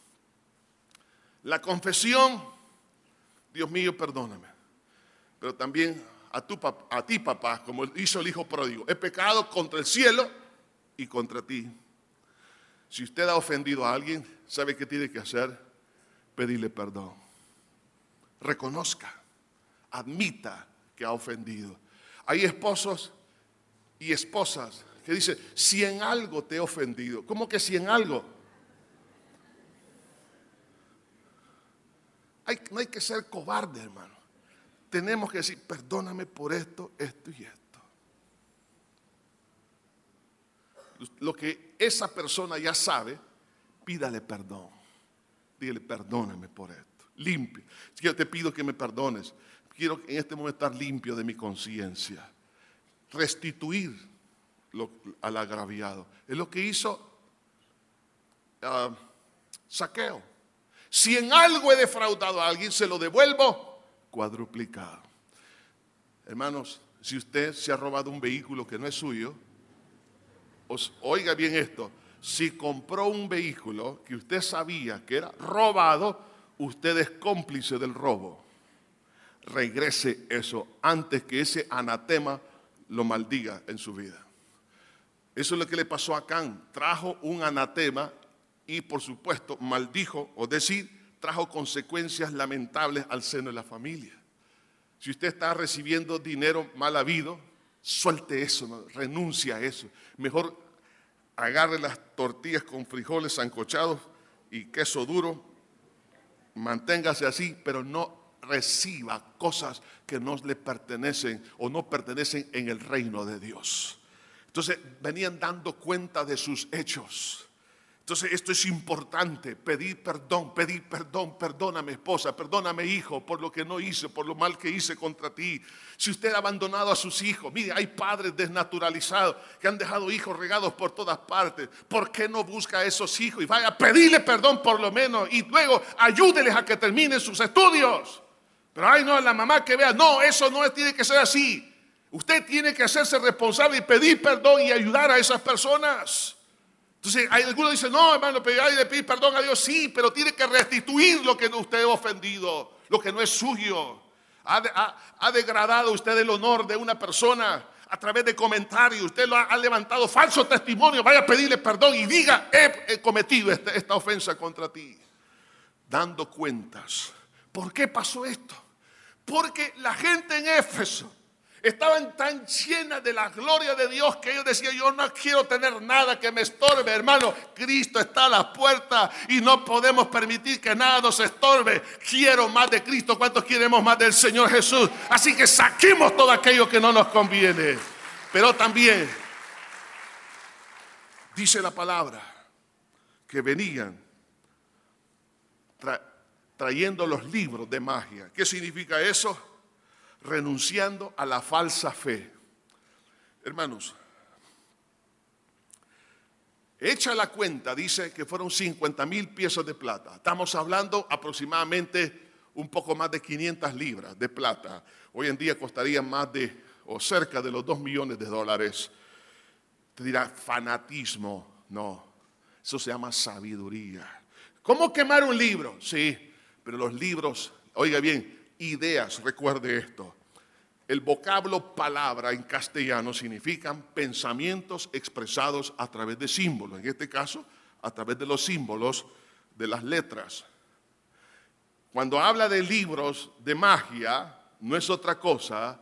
La confesión, Dios mío, perdóname. Pero también a, tu, a ti, papá, como hizo el hijo pródigo, he pecado contra el cielo y contra ti. Si usted ha ofendido a alguien, ¿sabe qué tiene que hacer? Pedirle perdón. Reconozca, admita que ha ofendido. Hay esposos y esposas que dicen, si en algo te he ofendido. ¿Cómo que si en algo? Hay, no hay que ser cobarde, hermano. Tenemos que decir, perdóname por esto, esto y esto. Lo que esa persona ya sabe, pídale perdón. Dígale, perdóname por esto. Limpio. Yo te pido que me perdones. Quiero en este momento estar limpio de mi conciencia. Restituir lo, al agraviado. Es lo que hizo uh, Zaqueo. Si en algo he defraudado a alguien, se lo devuelvo cuadruplicado. Hermanos, si usted se ha robado un vehículo que no es suyo, os, oiga bien esto, si compró un vehículo que usted sabía que era robado, usted es cómplice del robo. Regrese eso antes que ese anatema lo maldiga en su vida. Eso es lo que le pasó a Acán. Trajo un anatema y por supuesto maldijo, o decir, trajo consecuencias lamentables al seno de la familia. Si usted está recibiendo dinero mal habido, suelte eso, ¿no? Renuncia a eso. Mejor agarre las tortillas con frijoles sancochados y queso duro, manténgase así, pero no reciba cosas que no le pertenecen o no pertenecen en el reino de Dios. Entonces venían dando cuenta de sus hechos. Entonces esto es importante, pedir perdón, pedir perdón, perdóname esposa, perdóname hijo por lo que no hice, por lo mal que hice contra ti. Si usted ha abandonado a sus hijos, mire, hay padres desnaturalizados que han dejado hijos regados por todas partes. ¿Por qué no busca a esos hijos y vaya a pedirle perdón por lo menos y luego ayúdeles a que terminen sus estudios? Pero ay no, la mamá que vea, no, eso no tiene que ser así. Usted tiene que hacerse responsable y pedir perdón y ayudar a esas personas. Entonces, hay algunos dicen, no, hermano, pero hay de pedir perdón a Dios, sí, pero tiene que restituir lo que usted ha ofendido, lo que no es suyo. Ha, de, ha, ha degradado usted el honor de una persona a través de comentarios. Usted lo ha, ha levantado falso testimonio. Vaya a pedirle perdón y diga, he, he cometido este, esta ofensa contra ti. Dando cuentas. ¿Por qué pasó esto? Porque la gente en Éfeso estaban tan llenas de la gloria de Dios que ellos decían, yo no quiero tener nada que me estorbe, hermano. Cristo está a la puerta y no podemos permitir que nada nos estorbe. Quiero más de Cristo. ¿Cuántos queremos más del Señor Jesús? Así que saquemos todo aquello que no nos conviene. Pero también dice la palabra que venían tra- trayendo los libros de magia. ¿Qué significa eso? Renunciando a la falsa fe. Hermanos, hecha la cuenta, dice que fueron cincuenta mil piezas de plata. Estamos hablando aproximadamente un poco más de quinientas libras de plata. Hoy en día costaría más de, o cerca de los dos millones de dólares. Te dirá, fanatismo. No, eso se llama sabiduría. ¿Cómo quemar un libro? Sí, pero los libros, oiga bien, ideas, recuerde esto. El vocablo palabra en castellano significan pensamientos expresados a través de símbolos. En este caso, a través de los símbolos de las letras. Cuando habla de libros de magia, no es otra cosa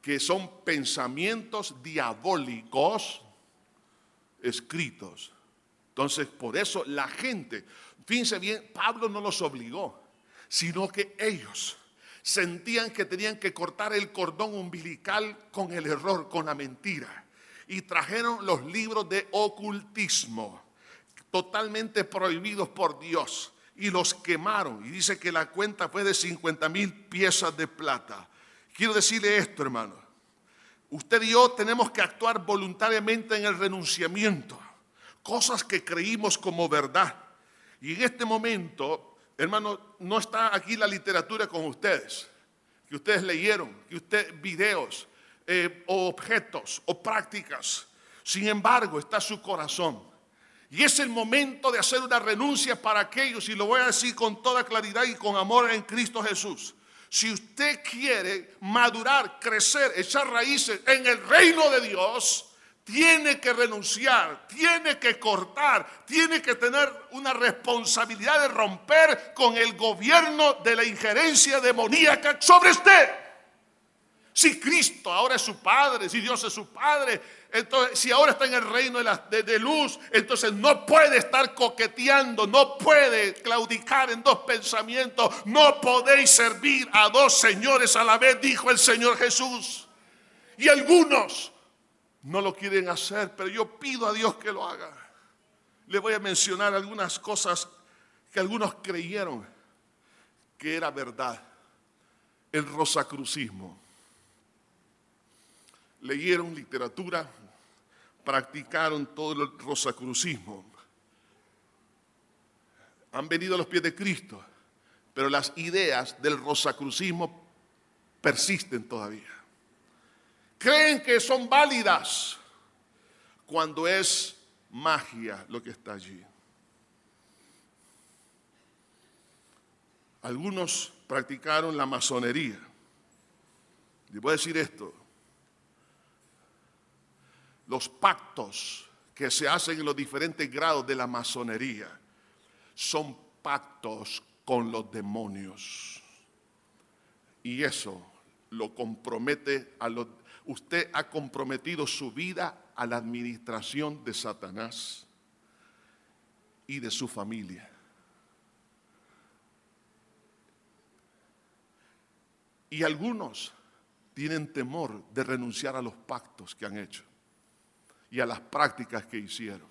que son pensamientos diabólicos escritos. Entonces, por eso la gente, fíjense bien, Pablo no los obligó, sino que ellos sentían que tenían que cortar el cordón umbilical con el error, con la mentira. Y trajeron los libros de ocultismo, totalmente prohibidos por Dios, y los quemaron. Y dice que la cuenta fue de cincuenta mil piezas de plata. Quiero decirle esto, hermano. Usted y yo tenemos que actuar voluntariamente en el renunciamiento. Cosas que creímos como verdad. Y en este momento, hermano, no está aquí la literatura con ustedes, que ustedes leyeron, que ustedes videos, eh, o objetos, o prácticas. Sin embargo, está su corazón. Y es el momento de hacer una renuncia para aquellos, y lo voy a decir con toda claridad y con amor en Cristo Jesús. Si usted quiere madurar, crecer, echar raíces en el reino de Dios, tiene que renunciar, tiene que cortar, tiene que tener una responsabilidad de romper con el gobierno de la injerencia demoníaca sobre usted. Si Cristo ahora es su Padre, si Dios es su Padre, entonces si ahora está en el reino de, la, de, de luz, entonces no puede estar coqueteando, no puede claudicar en dos pensamientos. No podéis servir a dos señores a la vez, dijo el Señor Jesús. Y algunos no lo quieren hacer, pero yo pido a Dios que lo haga. Le voy a mencionar algunas cosas que algunos creyeron que era verdad. El rosacrucismo. Leyeron literatura, practicaron todo el rosacrucismo. Han venido a los pies de Cristo, pero las ideas del rosacrucismo persisten todavía. Creen que son válidas cuando es magia lo que está allí. Algunos practicaron la masonería. Les voy a decir esto. Los pactos que se hacen en los diferentes grados de la masonería son pactos con los demonios. Y eso lo compromete a los... Usted ha comprometido su vida a la administración de Satanás y de su familia. Y algunos tienen temor de renunciar a los pactos que han hecho y a las prácticas que hicieron.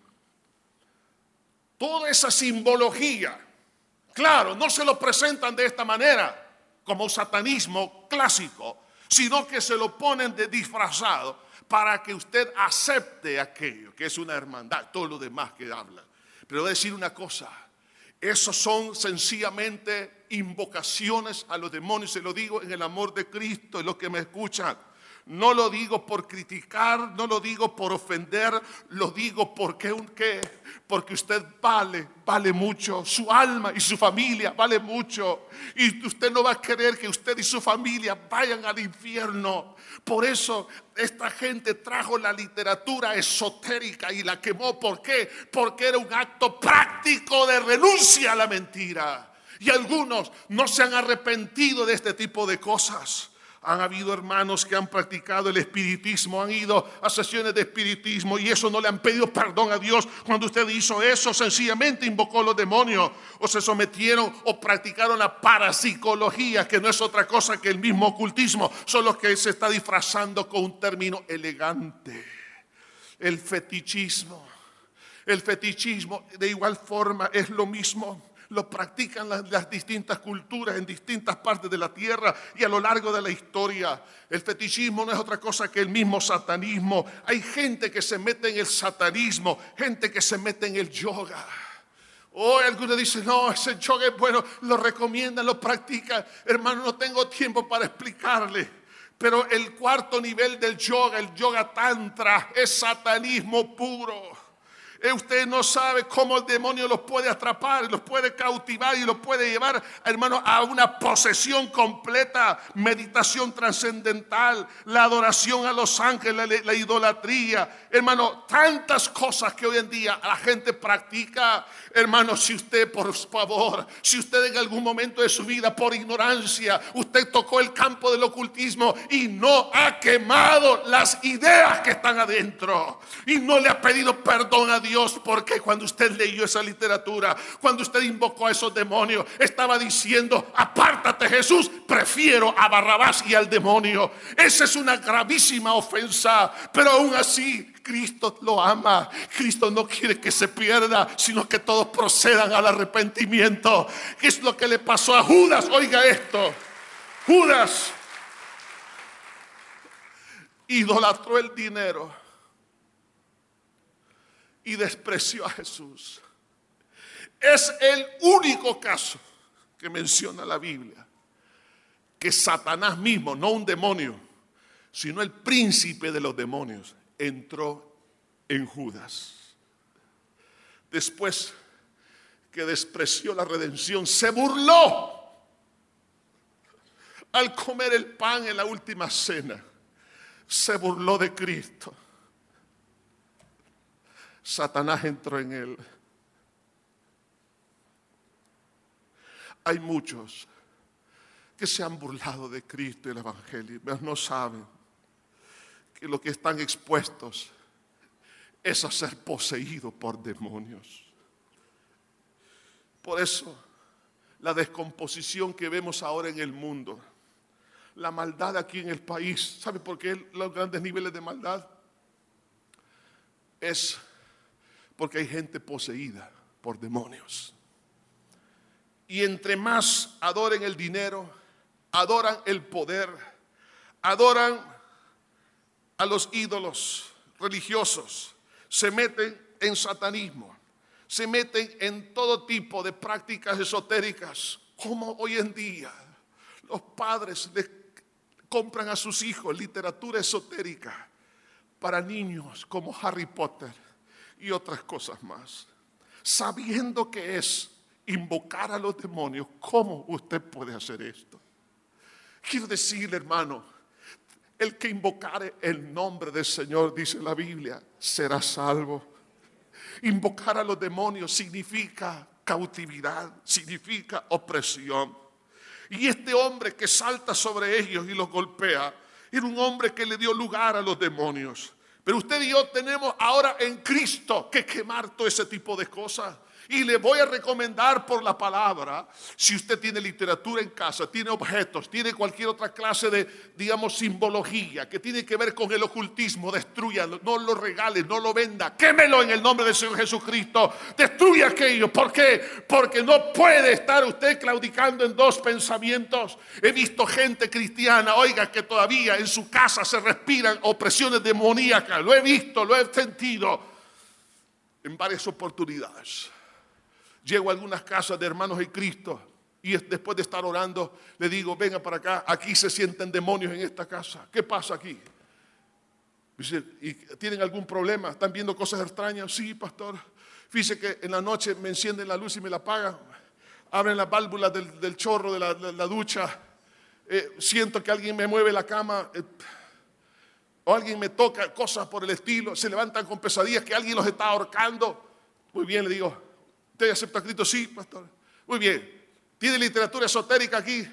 Toda esa simbología, claro, no se lo presentan de esta manera, como satanismo clásico, sino que se lo ponen de disfrazado para que usted acepte aquello, que es una hermandad, todo lo demás que habla. Pero voy a decir una cosa, esos son sencillamente invocaciones a los demonios, se lo digo en el amor de Cristo, en los que me escuchan. No lo digo por criticar, no lo digo por ofender, lo digo porque, porque usted vale, vale mucho, su alma y su familia vale mucho. Y usted no va a querer que usted y su familia vayan al infierno. Por eso esta gente trajo la literatura esotérica y la quemó. ¿Por qué? Porque era un acto práctico de renuncia a la mentira. Y algunos no se han arrepentido de este tipo de cosas. Han habido hermanos que han practicado el espiritismo, han ido a sesiones de espiritismo y eso no le han pedido perdón a Dios. Cuando usted hizo eso, sencillamente invocó a los demonios o se sometieron o practicaron la parapsicología, que no es otra cosa que el mismo ocultismo, solo que se está disfrazando con un término elegante. El fetichismo. El fetichismo de igual forma es lo mismo. Lo practican las, las distintas culturas en distintas partes de la tierra y a lo largo de la historia. El fetichismo no es otra cosa que el mismo satanismo. Hay gente que se mete en el satanismo, gente que se mete en el yoga. Hoy algunos dicen, no, ese yoga es bueno, lo recomiendan, lo practican. Hermano, no tengo tiempo para explicarle. Pero el cuarto nivel del yoga, el yoga tantra, es satanismo puro. Eh, Usted no sabe cómo el demonio los puede atrapar, los puede cautivar y los puede llevar, hermano, a una posesión completa, meditación trascendental, la adoración a los ángeles, la, la idolatría. Hermano, tantas cosas que hoy en día la gente practica. Hermano, si usted, por favor, si usted en algún momento de su vida, por ignorancia, usted tocó el campo del ocultismo y no ha quemado las ideas que están adentro y no le ha pedido perdón a Dios, porque cuando usted leyó esa literatura, cuando usted invocó a esos demonios, estaba diciendo: apártate, Jesús, prefiero a Barrabás y al demonio. Esa es una gravísima ofensa, pero aún así Cristo lo ama. Cristo no quiere que se pierda, sino que todos procedan al arrepentimiento. ¿Qué es lo que le pasó a Judas? Oiga esto: Judas idolatró el dinero y despreció a Jesús. Es el único caso que menciona la Biblia que Satanás mismo, no un demonio, sino el príncipe de los demonios, entró en Judas. Después que despreció la redención, se burló al comer el pan en la última cena. Se burló de Cristo. Satanás entró en él. Hay muchos que se han burlado de Cristo y el Evangelio, pero no saben que lo que están expuestos es a ser poseídos por demonios. Por eso, la descomposición que vemos ahora en el mundo, la maldad aquí en el país, ¿sabe por qué los grandes niveles de maldad? Es porque hay gente poseída por demonios. Y entre más adoren el dinero, adoran el poder, adoran a los ídolos religiosos, se meten en satanismo, se meten en todo tipo de prácticas esotéricas, como hoy en día los padres les compran a sus hijos literatura esotérica para niños como Harry Potter y otras cosas más, sabiendo que es invocar a los demonios. ¿Cómo usted puede hacer esto? Quiero decirle, hermano, el que invocare el nombre del Señor, dice la Biblia, será salvo. Invocar a los demonios significa cautividad, significa opresión. Y este hombre que salta sobre ellos y los golpea, era un hombre que le dio lugar a los demonios. Pero usted y yo tenemos ahora en Cristo que quemar todo ese tipo de cosas. Y le voy a recomendar por la palabra, si usted tiene literatura en casa, tiene objetos, tiene cualquier otra clase de, digamos, simbología que tiene que ver con el ocultismo, destrúyalo, no lo regale, no lo venda, quémelo en el nombre del Señor Jesucristo, destruya aquello. ¿Por qué? Porque no puede estar usted claudicando en dos pensamientos. He visto gente cristiana, oiga, que todavía en su casa se respiran opresiones demoníacas, lo he visto, lo he sentido en varias oportunidades. Llego a algunas casas de hermanos en Cristo y después de estar orando le digo: venga para acá, aquí se sienten demonios en esta casa. ¿Qué pasa aquí? Dice: ¿y tienen algún problema? ¿Están viendo cosas extrañas? Sí, pastor. Fíjese que en la noche me encienden la luz y me la apagan. Abren las válvulas del, del chorro de la, de la ducha. Eh, siento que alguien me mueve la cama. Eh, o alguien me toca, cosas por el estilo. Se levantan con pesadillas que alguien los está ahorcando. Muy bien, le digo: ¿usted acepta a Cristo? Sí, pastor. Muy bien. ¿Tiene literatura esotérica aquí?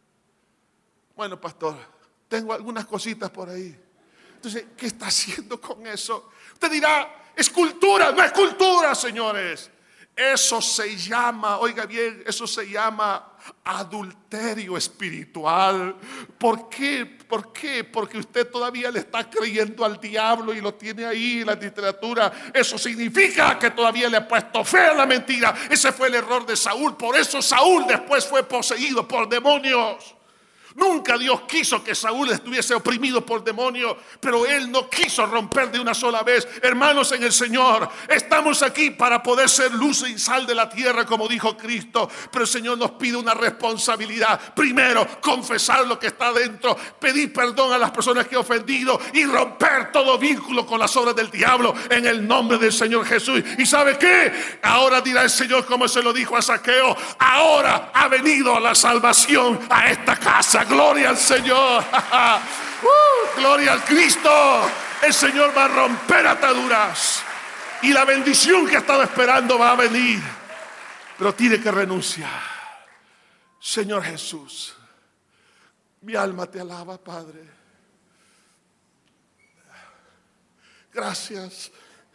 Bueno, pastor, tengo algunas cositas por ahí. Entonces, ¿qué está haciendo con eso? Usted dirá: es cultura. No es cultura, señores. Eso se llama, oiga bien, eso se llama adulterio espiritual. ¿Por qué? ¿Por qué? Porque usted todavía le está creyendo al diablo y lo tiene ahí en la literatura. Eso significa que todavía le ha puesto fe a la mentira. Ese fue el error de Saúl. Por eso Saúl después fue poseído por demonios. Nunca Dios quiso que Saúl estuviese oprimido por demonios, pero Él no quiso romper de una sola vez. Hermanos en el Señor, estamos aquí para poder ser luz y sal de la tierra, como dijo Cristo. Pero el Señor nos pide una responsabilidad. Primero, confesar lo que está dentro, pedir perdón a las personas que he ofendido y romper todo vínculo con las obras del diablo en el nombre del Señor Jesús. ¿Y sabe qué? Ahora dirá el Señor, como se lo dijo a Zaqueo: ahora ha venido la salvación a esta casa. Gloria al Señor. uh, Gloria al Cristo. El Señor va a romper ataduras y la bendición que estaba esperando va a venir, pero tiene que renunciar. Señor Jesús, mi alma te alaba, Padre. Gracias.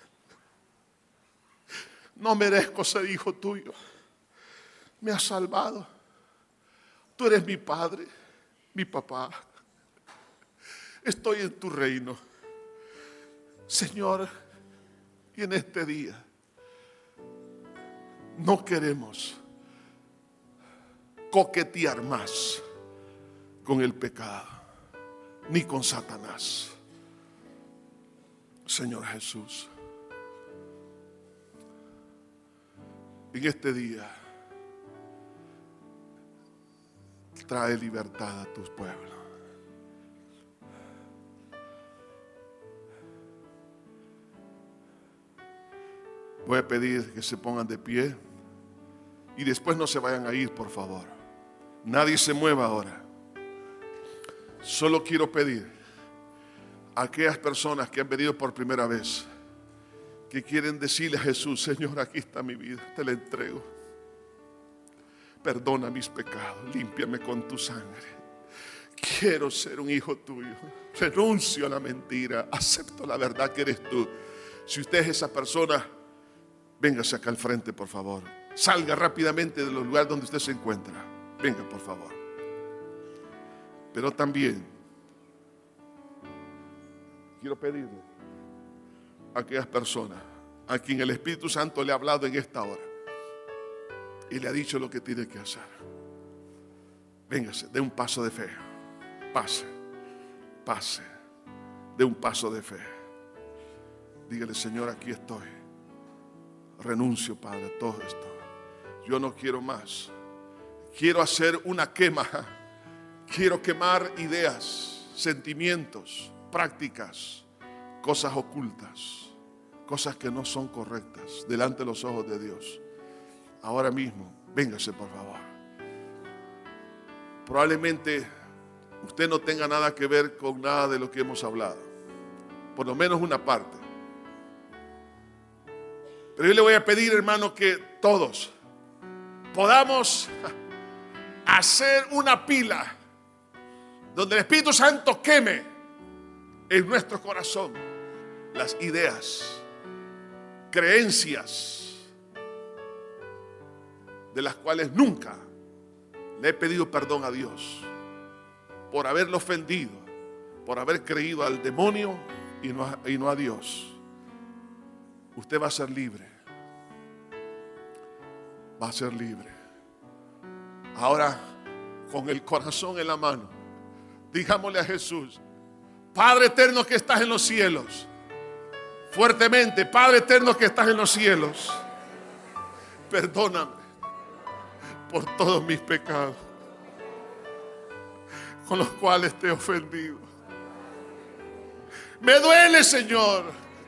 No merezco ser hijo tuyo. Me has salvado. Tú eres mi Padre, mi papá. Estoy en tu reino, Señor, y en este día no queremos coquetear más con el pecado ni con Satanás. Señor Jesús, en este día trae libertad a tus pueblos. Voy a pedir que se pongan de pie y después no se vayan a ir, por favor. Nadie se mueva ahora. Solo quiero pedir a aquellas personas que han venido por primera vez, que quieren decirle a Jesús: Señor, aquí está mi vida, te la entrego. Perdona mis pecados, límpiame con tu sangre. Quiero ser un hijo tuyo. Renuncio a la mentira, acepto la verdad que eres tú. Si usted es esa persona, véngase acá al frente, por favor. Salga rápidamente de los lugares donde usted se encuentra. Venga, por favor. Pero también quiero pedirle a aquellas personas a quien el Espíritu Santo le ha hablado en esta hora y le ha dicho lo que tiene que hacer. Véngase, dé un paso de fe. Pase, pase, dé un paso de fe. Dígale: Señor, aquí estoy. Renuncio, Padre, a todo esto. Yo no quiero más. Quiero hacer una quema. Quiero quemar ideas, sentimientos, prácticas, cosas ocultas, cosas que no son correctas delante de los ojos de Dios. Ahora mismo, véngase, por favor. Probablemente usted no tenga nada que ver con nada de lo que hemos hablado, por lo menos una parte. Pero yo le voy a pedir, hermano, que todos podamos hacer una pila donde el Espíritu Santo queme en nuestro corazón las ideas, creencias de las cuales nunca le he pedido perdón a Dios por haberlo ofendido, por haber creído al demonio y no a, y no a Dios. Usted va a ser libre. Va a ser libre. Ahora, con el corazón en la mano, digámosle a Jesús: Padre eterno que estás en los cielos. Fuertemente: Padre eterno que estás en los cielos, perdóname por todos mis pecados con los cuales te he ofendido. Me duele, Señor,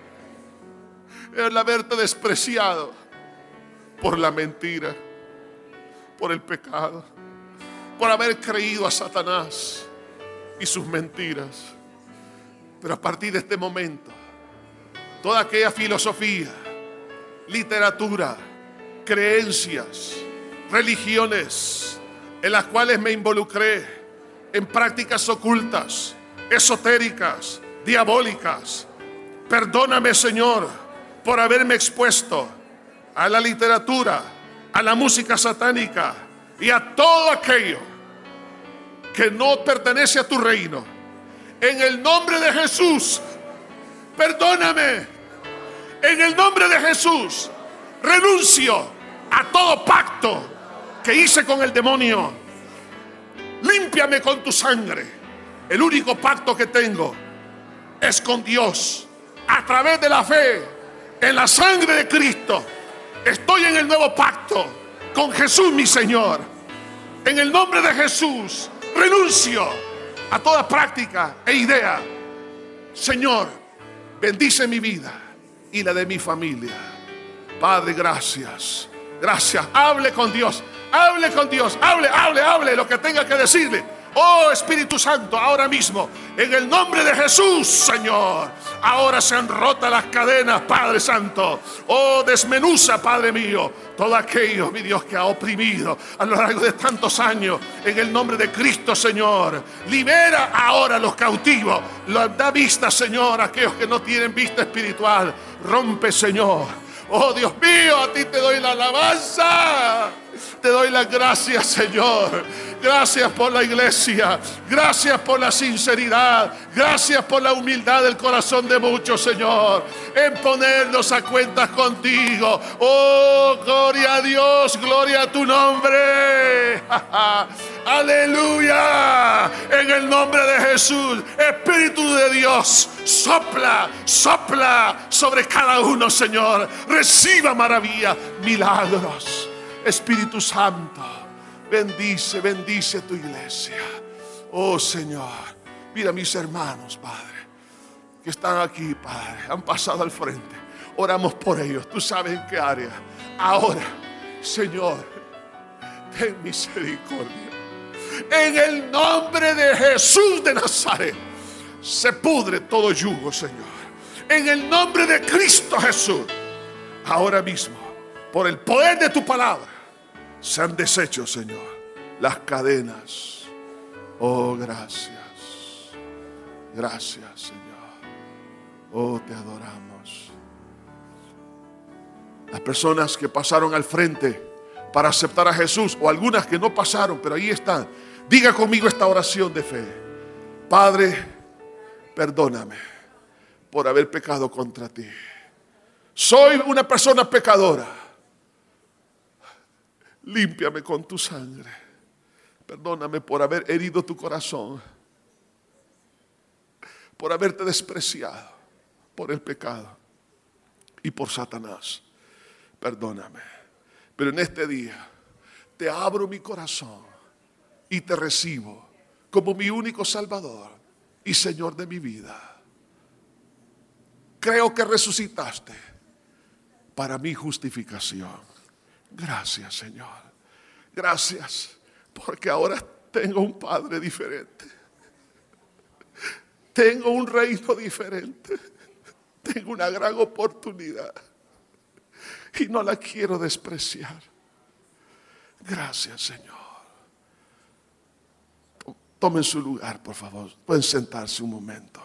el haberte despreciado por la mentira, por el pecado, por haber creído a Satanás y sus mentiras. Pero a partir de este momento, toda aquella filosofía, literatura, creencias, religiones en las cuales me involucré en prácticas ocultas, esotéricas, diabólicas, perdóname, Señor, por haberme expuesto a la literatura, a la música satánica y a todo aquello que no pertenece a tu reino. En el nombre de Jesús, perdóname. En el nombre de Jesús, renuncio a todo pacto que hice con el demonio. límpiame con tu sangre. El único pacto que tengo es con Dios. A través de la fe en la sangre de Cristo, estoy en el nuevo pacto con Jesús mi Señor. En el nombre de Jesús renuncio a toda práctica e idea. Señor, bendice mi vida y la de mi familia. Padre, gracias. Gracias. Hable con Dios. Hable con Dios. Hable, hable, hable lo que tenga que decirle. Oh Espíritu Santo, ahora mismo, en el nombre de Jesús, Señor, ahora se han roto las cadenas, Padre Santo. Oh, desmenuza, Padre mío, todo aquello, mi Dios, que ha oprimido a lo largo de tantos años. En el nombre de Cristo, Señor, libera ahora a los cautivos. Da vista, Señor, a aquellos que no tienen vista espiritual. Rompe, Señor. Oh Dios mío, a ti te doy la alabanza. Te doy las gracias, Señor. Gracias por la iglesia. Gracias por la sinceridad. Gracias por la humildad del corazón de muchos, Señor, en ponernos a cuentas contigo. Oh, gloria a Dios, gloria a tu nombre. Aleluya. En el nombre de Jesús, Espíritu de Dios, sopla, sopla sobre cada uno, Señor. Reciba maravilla, milagros. Espíritu Santo, bendice, bendice tu iglesia. Oh Señor, mira mis hermanos, Padre, que están aquí, Padre, han pasado al frente. Oramos por ellos, tú sabes en qué área. Ahora, Señor, ten misericordia. En el nombre de Jesús de Nazaret, se pudre todo yugo, Señor. En el nombre de Cristo Jesús, ahora mismo, por el poder de tu palabra, se han deshecho, Señor, las cadenas. Oh, gracias. Gracias, Señor. Oh, te adoramos. Las personas que pasaron al frente para aceptar a Jesús, o algunas que no pasaron, pero ahí están. Diga conmigo esta oración de fe. Padre, perdóname por haber pecado contra ti. Soy una persona pecadora. Límpiame con tu sangre. Perdóname por haber herido tu corazón, por haberte despreciado, por el pecado y por Satanás. Perdóname. Pero en este día te abro mi corazón y te recibo como mi único Salvador y Señor de mi vida. Creo que resucitaste para mi justificación. Gracias, Señor. Gracias, porque ahora tengo un Padre diferente. Tengo un reino diferente. Tengo una gran oportunidad y no la quiero despreciar. Gracias, Señor. Tomen su lugar, por favor. Pueden sentarse un momento.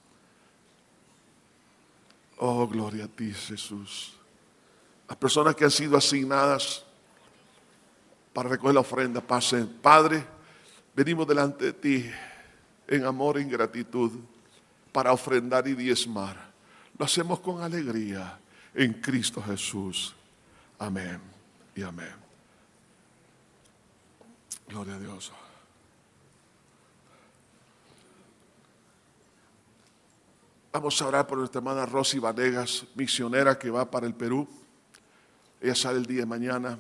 Oh, gloria a ti, Jesús. Las personas que han sido asignadas para recoger la ofrenda, pasen. Padre, venimos delante de ti en amor e en gratitud para ofrendar y diezmar. Lo hacemos con alegría en Cristo Jesús. Amén y amén. Gloria a Dios. Vamos a orar por nuestra hermana Rosy Vanegas, misionera que va para el Perú. Ella sale el día de mañana.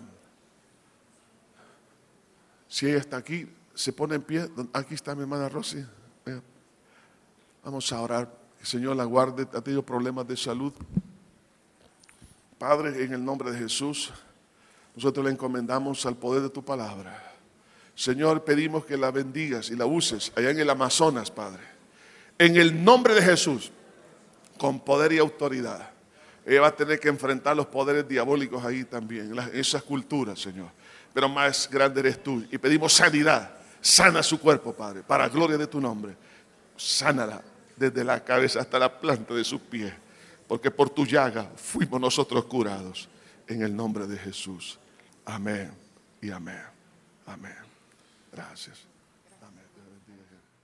Si ella está aquí, se pone en pie. Aquí está mi hermana Rosy. Vamos a orar. Que el Señor la guarde. Ha tenido problemas de salud. Padre, en el nombre de Jesús, nosotros le encomendamos al poder de tu palabra. Señor, pedimos que la bendigas y la uses allá en el Amazonas, Padre. En el nombre de Jesús, con poder y autoridad. Ella va a tener que enfrentar los poderes diabólicos ahí también, en esas culturas, Señor. Pero más grande eres tú. Y pedimos sanidad. Sana su cuerpo, Padre, para gloria de tu nombre. Sánala desde la cabeza hasta la planta de sus pies. Porque por tu llaga fuimos nosotros curados. En el nombre de Jesús. Amén y amén. Amén. Gracias. Amén. Dios bendiga.